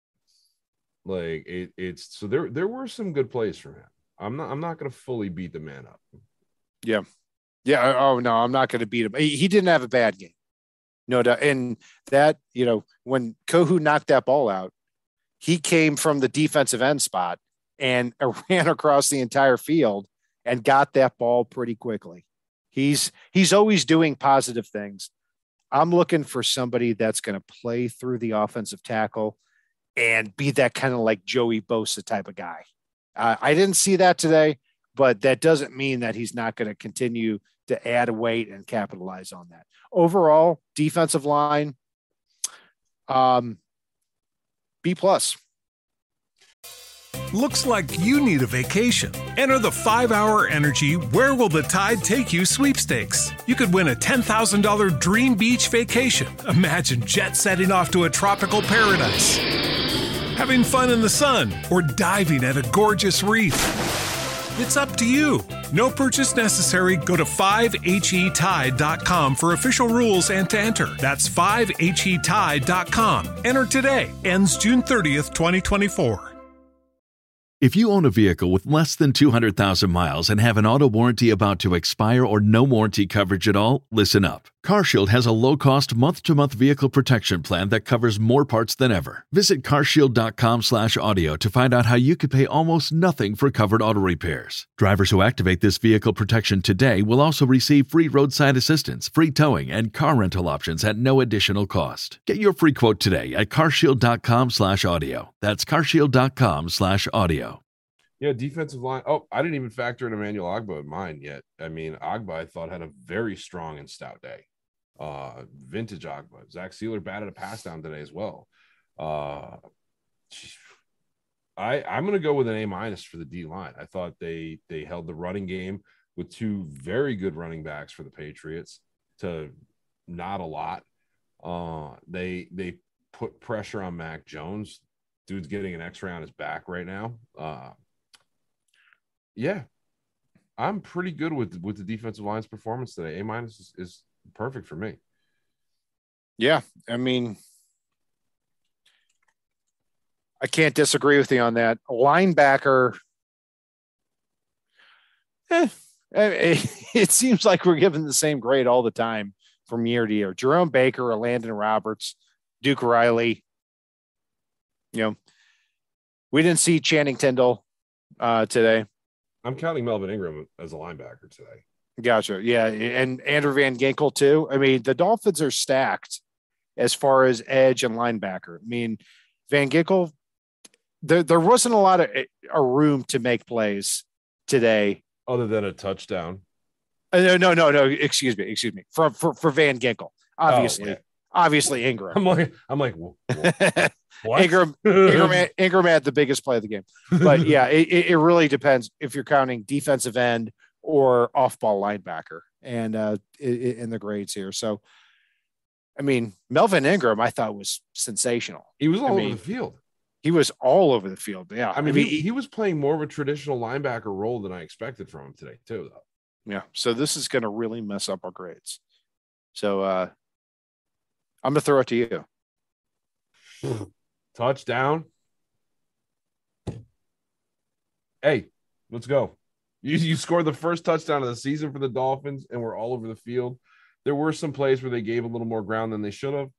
Like it, it's so there. There were some good plays from him. I'm not. I'm not going to fully beat the man up. Yeah, yeah. Oh no, I'm not going to beat him. He, he didn't have a bad game, no doubt. And that, you know, when Kohou knocked that ball out, he came from the defensive end spot and ran across the entire field and got that ball pretty quickly. He's he's always doing positive things. I'm looking for somebody that's going to play through the offensive tackle and be that kind of like Joey Bosa type of guy. Uh, I didn't see that today, but that doesn't mean that he's not going to continue to add weight and capitalize on that. Overall, defensive line, um, B plus. Looks like you need a vacation. Enter the five hour Energy Where Will the Tide Take You sweepstakes. You could win a ten thousand dollars dream beach vacation. Imagine jet setting off to a tropical paradise, having fun in the sun, or diving at a gorgeous reef. It's up to you. No purchase necessary. Go to five H E tide dot com for official rules and to enter. That's five H E tide dot com. Enter today. Ends June thirtieth, twenty twenty-four. If you own a vehicle with less than two hundred thousand miles and have an auto warranty about to expire or no warranty coverage at all, listen up. CarShield has a low-cost month-to-month vehicle protection plan that covers more parts than ever. Visit carshield dot com slash audio to find out how you could pay almost nothing for covered auto repairs. Drivers who activate this vehicle protection today will also receive free roadside assistance, free towing, and car rental options at no additional cost. Get your free quote today at carshield dot com slash audio. That's carshield dot com slash audio. Yeah, defensive line. Oh, I didn't even factor in Emmanuel Ogbah in mine yet. I mean, Ogbah, I thought, had a very strong and stout day. Uh, vintage Ogba. Zach Sealer batted a pass down today as well. Uh, I I'm going to go with an A minus for the D line. I thought they they held the running game with two very good running backs for the Patriots to not a lot. Uh, they they put pressure on Mac Jones. Dude's getting an X-ray on his back right now. Uh, yeah, I'm pretty good with with the defensive line's performance today. A minus is, is perfect for me. Yeah, I mean, I can't disagree with you on that. Linebacker, eh, it seems like we're given the same grade all the time from year to year. Jerome Baker, Landon Roberts, Duke Riley. You know, we didn't see Channing Tindall uh, today. I'm counting Melvin Ingram as a linebacker today. Gotcha. Yeah, and Andrew Van Ginkel too. I mean, the Dolphins are stacked as far as edge and linebacker. I mean, Van Ginkel, there there wasn't a lot of a room to make plays today, other than a touchdown. Uh, no, no, no, no. Excuse me, excuse me. For for for Van Ginkel, obviously, oh, yeah. obviously Ingram. I'm like, I'm like, what? Ingram, Ingram, had, Ingram had the biggest play of the game, but yeah, it, it really depends if you're counting defensive end or off-ball linebacker, and uh, in the grades here. So, I mean, Melvin Ingram, I thought was sensational. He was all I over mean, the field. He was all over the field. Yeah, I mean, I mean he, he was playing more of a traditional linebacker role than I expected from him today, too. Though. Yeah, so this is going to really mess up our grades. So, uh, I'm going to throw it to you. Touchdown. Hey, let's go. You, you scored the first touchdown of the season for the Dolphins, and we're all over the field. There were some plays where they gave a little more ground than they should have.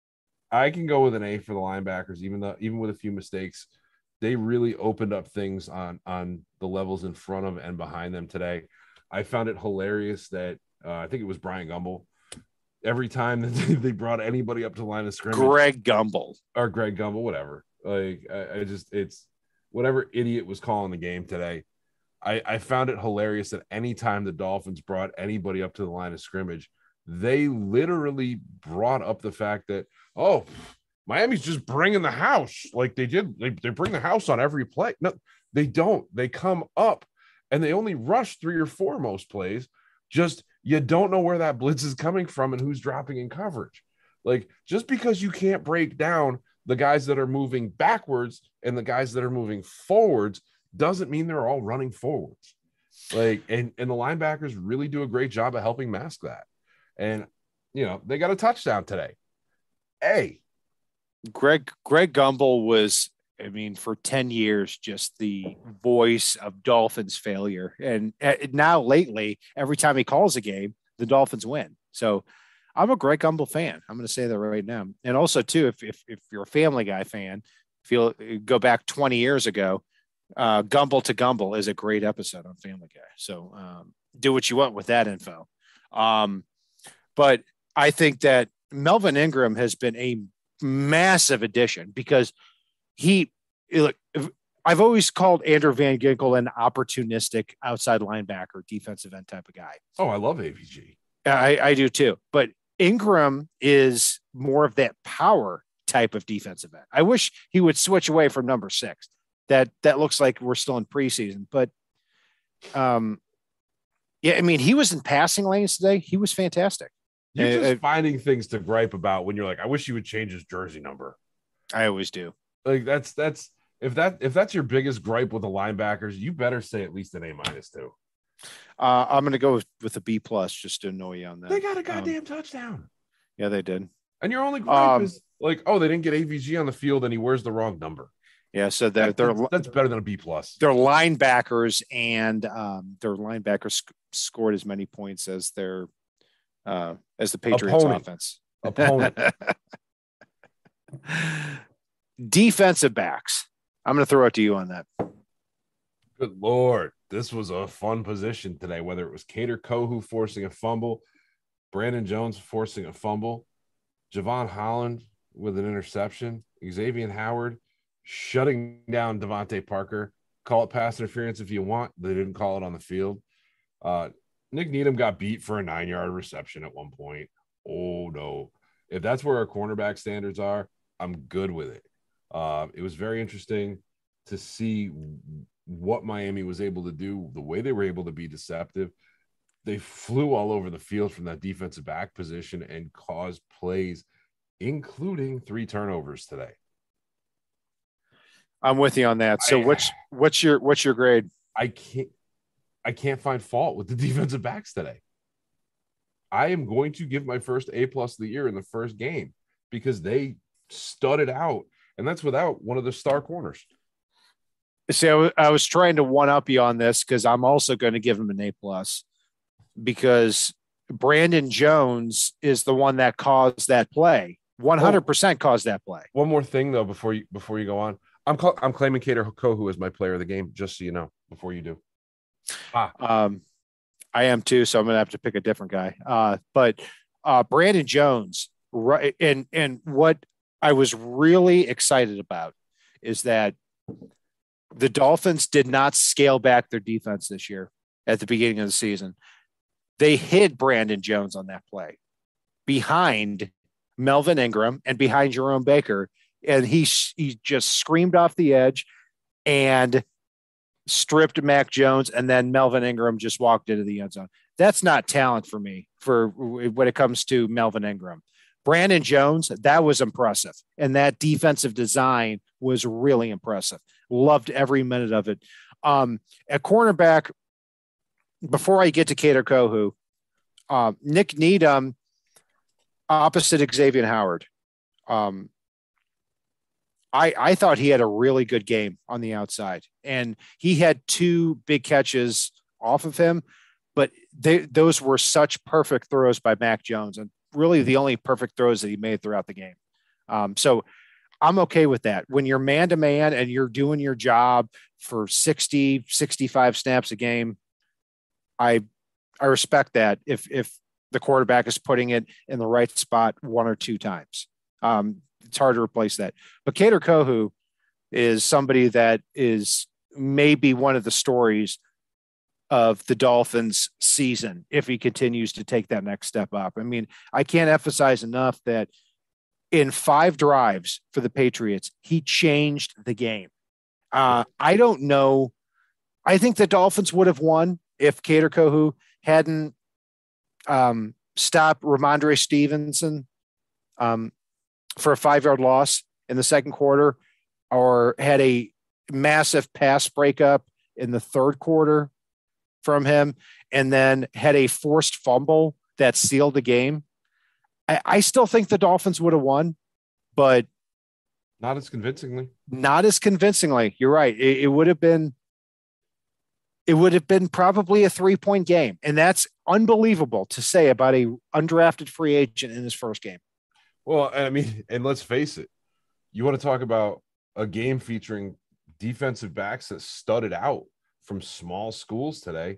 I can go with an A for the linebackers, even though even with a few mistakes. They really opened up things on, on the levels in front of and behind them today. I found it hilarious that uh, I think it was Brian Gumbel. Every time that they brought anybody up to the line of scrimmage, Greg Gumbel or Greg Gumbel, whatever. Like I, I just, it's whatever idiot was calling the game today. I, I found it hilarious that anytime the Dolphins brought anybody up to the line of scrimmage, they literally brought up the fact that, oh, Miami's just bringing the house like they did. They, they bring the house on every play. No, they don't. They come up and they only rush three or four most plays. Just you don't know where that blitz is coming from and who's dropping in coverage. Like just because you can't break down the guys that are moving backwards and the guys that are moving forwards doesn't mean they're all running forwards. Like, and, and the linebackers really do a great job of helping mask that. And, you know, they got a touchdown today. Hey, Greg, Greg Gumbel was, I mean, for ten years, just the voice of Dolphins failure. And now lately, every time he calls a game, the Dolphins win. So I'm a Greg Gumbel fan. I'm going to say that right now. And also too, if, if, if you're a Family Guy fan, if you go back twenty years ago, uh, Gumbel to Gumbel is a great episode on Family Guy. So um, do what you want with that info. Um, but I think that Melvin Ingram has been a massive addition because he, look, I've always called Andrew Van Ginkel an opportunistic outside linebacker, defensive end type of guy. Oh, I love A V G. I, I do too. But Ingram is more of that power type of defensive end. I wish he would switch away from number six. That that looks like we're still in preseason. But um, yeah, I mean, he was in passing lanes today. He was fantastic. You're just uh, finding things to gripe about when you're like, I wish he would change his jersey number. I always do. Like that's that's if that if that's your biggest gripe with the linebackers, you better say at least an A minus too. Uh, I'm going to go with, with a B plus just to annoy you on that. They got a goddamn um, touchdown. Yeah, they did. And your only gripe um, is like, oh, they didn't get A V G on the field and he wears the wrong number. Yeah, so they're, that, they're that's, that's better than a B plus. They're linebackers, and um, their linebackers sc- scored as many points as their uh, as the Patriots Opponent. offense. Opponent. Defensive backs. I'm going to throw it to you on that. Good Lord. This was a fun position today, whether it was Kader Kohu forcing a fumble, Brandon Jones forcing a fumble, Javon Holland with an interception, Xavier Howard shutting down Devontae Parker. Call it pass interference if you want. They didn't call it on the field. Uh, Nick Needham got beat for a nine-yard reception at one point. Oh, no, no. If that's where our cornerback standards are, I'm good with it. Uh, it was very interesting to see what Miami was able to do, the way they were able to be deceptive. They flew all over the field from that defensive back position and caused plays, including three turnovers today. I'm with you on that. So I, what's what's your what's your grade? I can't I can't find fault with the defensive backs today. I am going to give my first A plus of the year in the first game because they studded out, and that's without one of the star corners. See, I, w- I was trying to one up you on this because I'm also going to give him an A plus because Brandon Jones is the one that caused that play. one hundred percent caused that play. One more thing though, before you before you go on, I'm call, I'm claiming Kader Kohu as my player of the game, just so you know, before you do. Ah. Um, I am too, so I'm going to have to pick a different guy. Uh, but uh, Brandon Jones, right? And and what I was really excited about is that the Dolphins did not scale back their defense this year at the beginning of the season. They hid Brandon Jones on that play behind Melvin Ingram and behind Jerome Baker, and he he just screamed off the edge and stripped Mac Jones, and then Melvin Ingram just walked into the end zone. That's not talent for me for when it comes to Melvin Ingram. Brandon Jones, that was impressive. And that defensive design was really impressive. Loved every minute of it. Um, at cornerback, before I get to Kader Kohu, uh, Nick Needham opposite Xavier Howard. Um, I, I thought he had a really good game on the outside, and he had two big catches off of him, but they, those were such perfect throws by Mac Jones, and really the only perfect throws that he made throughout the game. Um, so I'm okay with that. When you're man to man and you're doing your job for sixty, sixty-five snaps a game, I, I respect that. If, if the quarterback is putting it in the right spot one or two times, um, it's hard to replace that. But Kader Kohu is somebody that is maybe one of the stories of the Dolphins season if he continues to take that next step up. I mean, I can't emphasize enough that in five drives for the Patriots, he changed the game. Uh, I don't know. I think the Dolphins would have won if Kader Kohu hadn't um, stopped Ramondre Stevenson um, for a five-yard loss in the second quarter, or had a massive pass breakup in the third quarter from him, and then had a forced fumble that sealed the game. I, I still think the Dolphins would have won, but not as convincingly. Not as convincingly. You're right. It, it would have been. It would have been probably a three-point game, and that's unbelievable to say about a undrafted free agent in his first game. Well, I mean, and let's face it, you want to talk about a game featuring defensive backs that studded out from small schools today.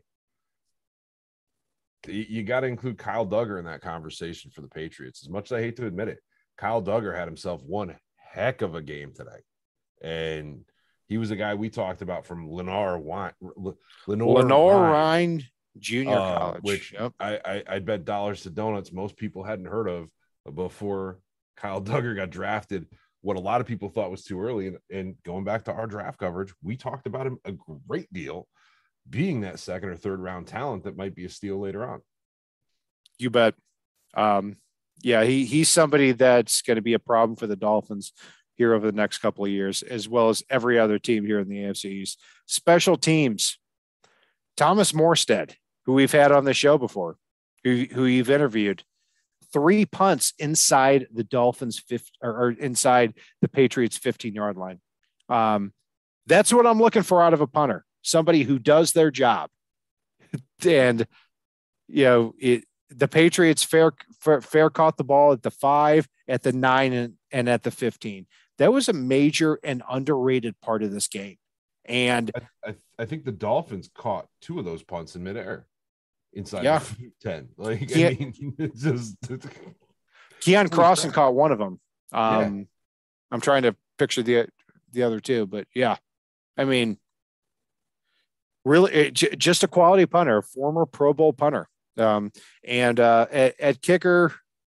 You got to include Kyle Duggar in that conversation for the Patriots. As much as I hate to admit it, Kyle Duggar had himself one heck of a game today. And he was a guy we talked about from Lenore Wine, Lenore, Lenore Ryan Junior uh, College, which yep. I, I I bet dollars to donuts most people hadn't heard of before Kyle Duggar got drafted. What a lot of people thought was too early. And, and going back to our draft coverage, we talked about him a great deal, being that second or third round talent that might be a steal later on. You bet. Um, yeah, he he's somebody that's going to be a problem for the Dolphins here over the next couple of years, as well as every other team here in the A F C East. Special teams. Thomas Morstead, who we've had on the show before, who, who you've interviewed, three punts inside the Dolphins fifty or, or inside the Patriots fifteen yard line. Um, that's what I'm looking for out of a punter. Somebody who does their job. And, you know, it, the Patriots fair, fair, fair caught the ball at the five, at the nine, and, and at the fifteen. That was a major and underrated part of this game. And I, I, I think the Dolphins caught two of those punts in midair inside yeah. the ten. Like, Ke- I mean, it's just Keon Crossan caught one of them. Um, yeah. I'm trying to picture the the other two, but yeah, I mean, really, it, j- just a quality punter, former Pro Bowl punter. Um, and uh, at, at kicker,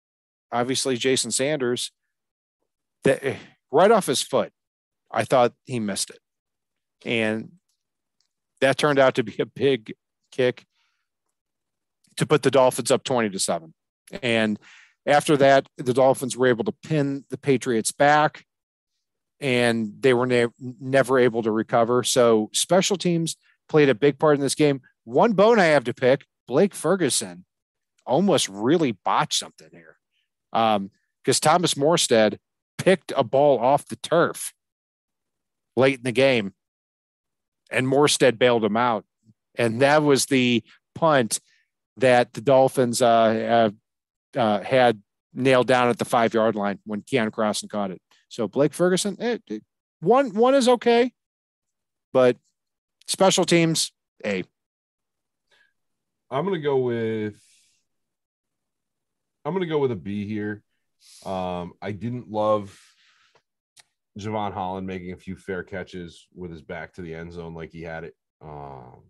obviously Jason Sanders, that right off his foot, I thought he missed it. And that turned out to be a big kick to put the Dolphins up twenty to seven. And after that, the Dolphins were able to pin the Patriots back, and they were ne- never able to recover. So special teams played a big part in this game. One bone I have to pick, Blake Ferguson almost really botched something here. Um, because Thomas Morstead picked a ball off the turf late in the game, and Morstead bailed him out. And that was the punt that the Dolphins uh, uh, uh, had nailed down at the five-yard line when Keon Crossan caught it. So Blake Ferguson, eh, one one is okay, but special teams, A. I'm gonna go with I'm gonna go with a B here. Um, I didn't love Javon Holland making a few fair catches with his back to the end zone like he had it. Um,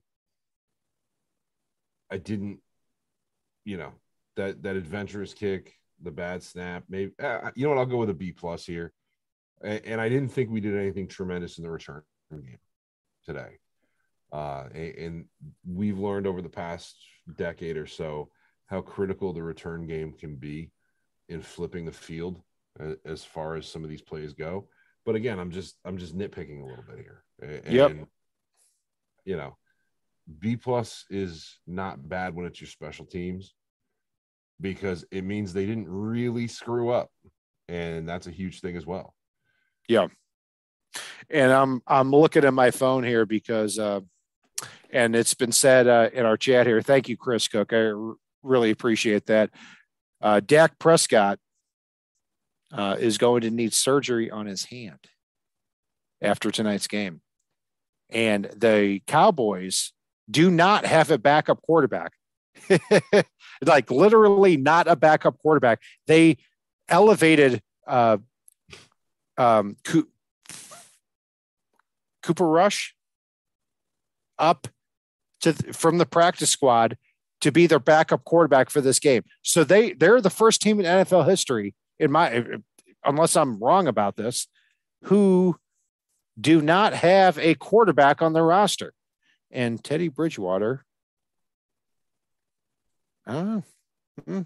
I didn't, you know, that that adventurous kick, the bad snap. Maybe uh, you know what? I'll go with a B plus here. And, and I didn't think we did anything tremendous in the return game today. Uh, and, and we've learned over the past decade or so how critical the return game can be in flipping the field uh, as far as some of these plays go. But again, I'm just I'm just nitpicking a little bit here. And, yep. You know, B plus is not bad when it's your special teams because it means they didn't really screw up, and that's a huge thing as well. Yeah. And I'm I'm looking at my phone here because, uh, and it's been said uh, in our chat here. Thank you, Chris Cook. I r- really appreciate that. Uh, Dak Prescott uh, is going to need surgery on his hand after tonight's game. And the Cowboys do not have a backup quarterback. Like literally not a backup quarterback. They elevated uh, um, Co- Cooper Rush up to th- from the practice squad to be their backup quarterback for this game. So they they're the first team in N F L history, in my unless I'm wrong about this, who do not have a quarterback on their roster. And Teddy Bridgewater, I don't know. Mm-hmm.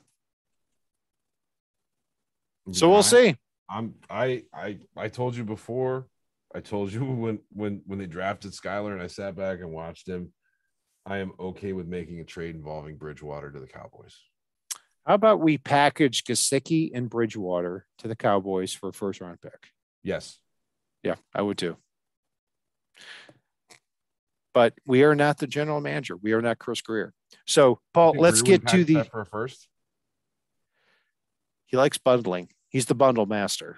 So we'll see. I'm I I I told you before. I told you when when when they drafted Skyler and I sat back and watched him. I am okay with making a trade involving Bridgewater to the Cowboys. How about we package Gesicki and Bridgewater to the Cowboys for a first round pick? Yes. Yeah, I would too. But we are not the general manager. We are not Chris Greer. So, Paul, let's Greer get to the for a first. He likes bundling. He's the bundle master.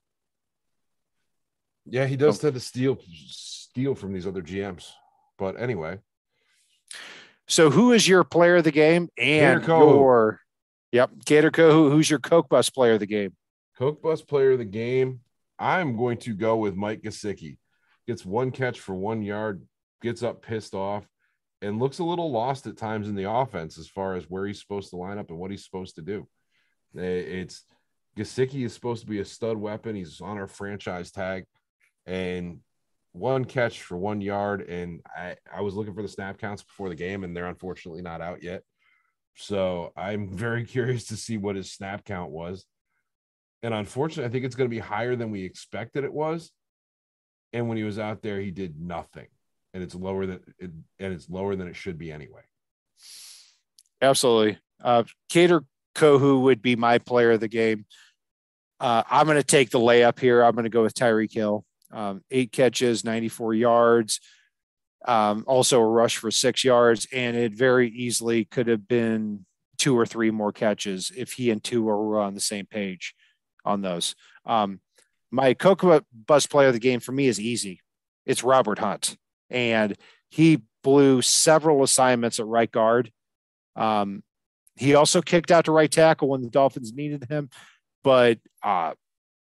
Yeah, he does oh. tend to steal steal from these other G Ms. But anyway. So who is your player of the game and your yep, Gator Kohu, who's your Coke Bus player of the game? Coke Bus player of the game. I'm going to go with Mike Gesicki. Gets one catch for one yard, gets up pissed off, and looks a little lost at times in the offense as far as where he's supposed to line up and what he's supposed to do. It's Gesicki is supposed to be a stud weapon. He's on our franchise tag, and one catch for one yard. And I, I was looking for the snap counts before the game, and they're unfortunately not out yet. So I'm very curious to see what his snap count was. And unfortunately, I think it's going to be higher than we expected it was. And when he was out there, he did nothing. And it's lower than it, and it's lower than it should be anyway. Absolutely. Uh, Gator Kohu would be my player of the game. Uh, I'm going to take the layup here. I'm going to go with Tyreek Hill. Um, eight catches, ninety-four yards. Um, also a rush for six yards. And it very easily could have been two or three more catches if he and Tua were on the same page on those. Um, my Cocoa Bus player of the game for me is easy. It's Robert Hunt. And he blew several assignments at right guard. Um, he also kicked out to right tackle when the Dolphins needed him. But uh,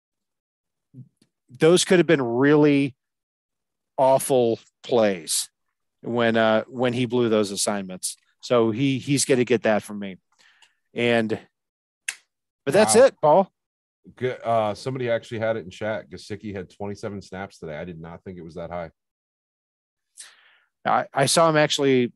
those could have been really awful plays when uh, when he blew those assignments. So he he's going to get that from me. And But that's Wow. it, Paul. Good. Uh, somebody actually had it in chat. Gesicki had twenty-seven snaps today. I did not think it was that high. I, I saw him actually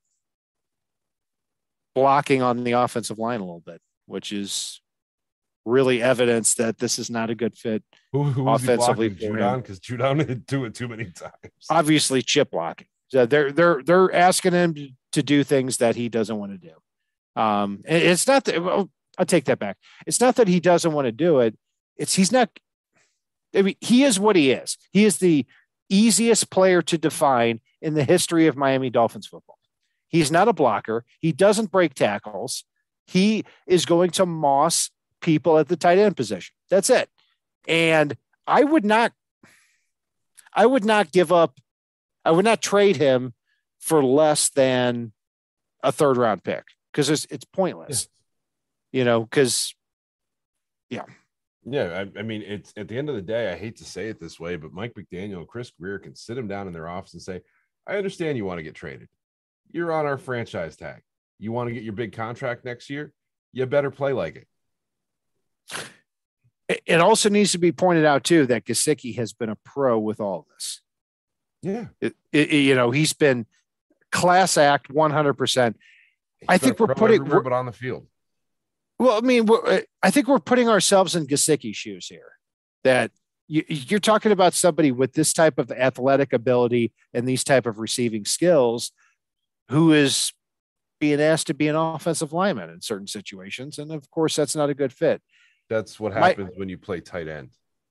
blocking on the offensive line a little bit, which is really evidence that this is not a good fit. Who, who was he Offensively blocking? for Judon? him. Because Judon didn't do it too many times. Obviously, chip blocking. So they're they're they're asking him to, to do things that he doesn't want to do. Um, and it's not that. Well, I'll take that back. It's not that he doesn't want to do it. It's he's not. I mean, he is what he is. He is the easiest player to define in the history of Miami Dolphins football. He's not a blocker. He doesn't break tackles. He is going to moss people at the tight end position. That's it. And I would not, I would not give up. I would not trade him for less than a third round pick because it's, it's pointless, yeah. you know, because yeah. Yeah, I, I mean, it's at the end of the day, I hate to say it this way, but Mike McDaniel and Chris Greer can sit him down in their office and say, I understand you want to get traded. You're on our franchise tag. You want to get your big contract next year? You better play like it. It also needs to be pointed out, too, that Gesicki has been a pro with all of this. Yeah. It, it, you know, he's been class act one hundred percent. He's I think we're putting – but on the field. Well, I mean, we're, I think we're putting ourselves in Gesicki's shoes here. That you, you're talking about somebody with this type of athletic ability and these type of receiving skills, who is being asked to be an offensive lineman in certain situations, and of course, that's not a good fit. That's what happens My, when you play tight end.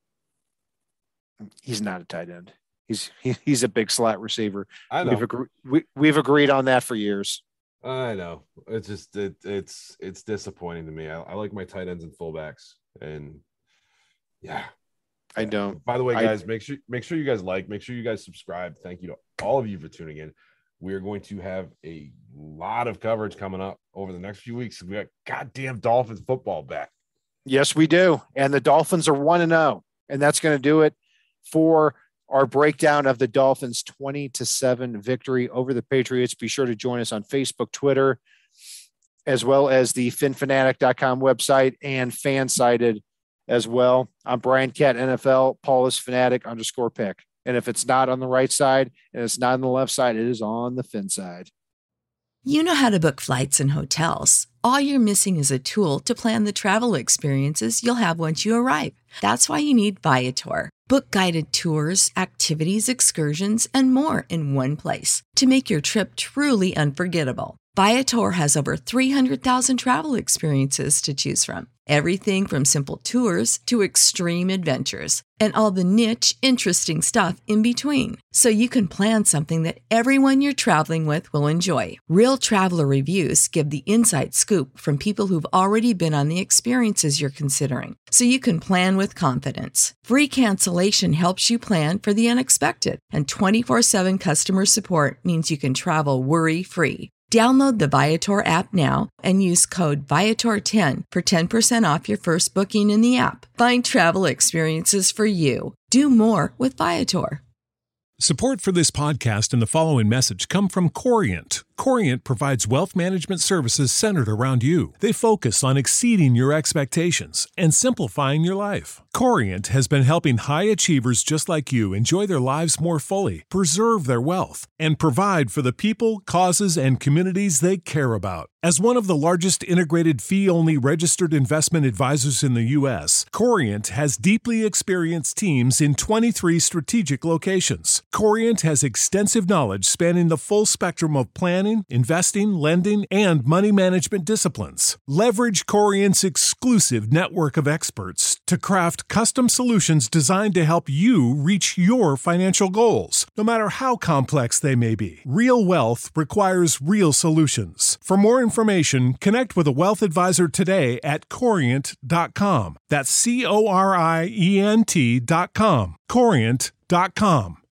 He's not a tight end. He's he, he's a big slot receiver. I know. We've, agree, we, we've agreed on that for years. I know. It's just it, it's it's disappointing to me. I, I like my tight ends and fullbacks, and yeah, I don't. By the way, guys, I, make sure make sure you guys like, make sure you guys subscribe. Thank you to all of you for tuning in. We are going to have a lot of coverage coming up over the next few weeks. We got goddamn Dolphins football back. Yes, we do, and the Dolphins are one and zero, and that's going to do it for our breakdown of the Dolphins' twenty to seven victory over the Patriots. Be sure to join us on Facebook, Twitter, as well as the fin fanatic dot com website and Fansided as well. I'm Brian Cat, N F L. Paul is Fanatic underscore pick. And if it's not on the right side and it's not on the left side, it is on the fin side. You know how to book flights and hotels. All you're missing is a tool to plan the travel experiences you'll have once you arrive. That's why you need Viator. Book guided tours, activities, excursions, and more in one place to make your trip truly unforgettable. Viator has over three hundred thousand travel experiences to choose from. Everything from simple tours to extreme adventures and all the niche, interesting stuff in between. So you can plan something that everyone you're traveling with will enjoy. Real traveler reviews give the inside scoop from people who've already been on the experiences you're considering. So you can plan with confidence. Free cancellation helps you plan for the unexpected. And twenty-four seven customer support means you can travel worry-free. Download the Viator app now and use code Viator ten for ten percent off your first booking in the app. Find travel experiences for you. Do more with Viator. Support for this podcast and the following message come from Corient. Corient provides wealth management services centered around you. They focus on exceeding your expectations and simplifying your life. Corient has been helping high achievers just like you enjoy their lives more fully, preserve their wealth, and provide for the people, causes, and communities they care about. As one of the largest integrated fee-only registered investment advisors in the U S, Corient has deeply experienced teams in twenty-three strategic locations. Corient has extensive knowledge spanning the full spectrum of planning, investing, lending, and money management disciplines. Leverage Corient's exclusive network of experts to craft custom solutions designed to help you reach your financial goals, no matter how complex they may be. Real wealth requires real solutions. For more information, connect with a wealth advisor today at corient dot com. That's C O R I E N T dot com. corient dot com.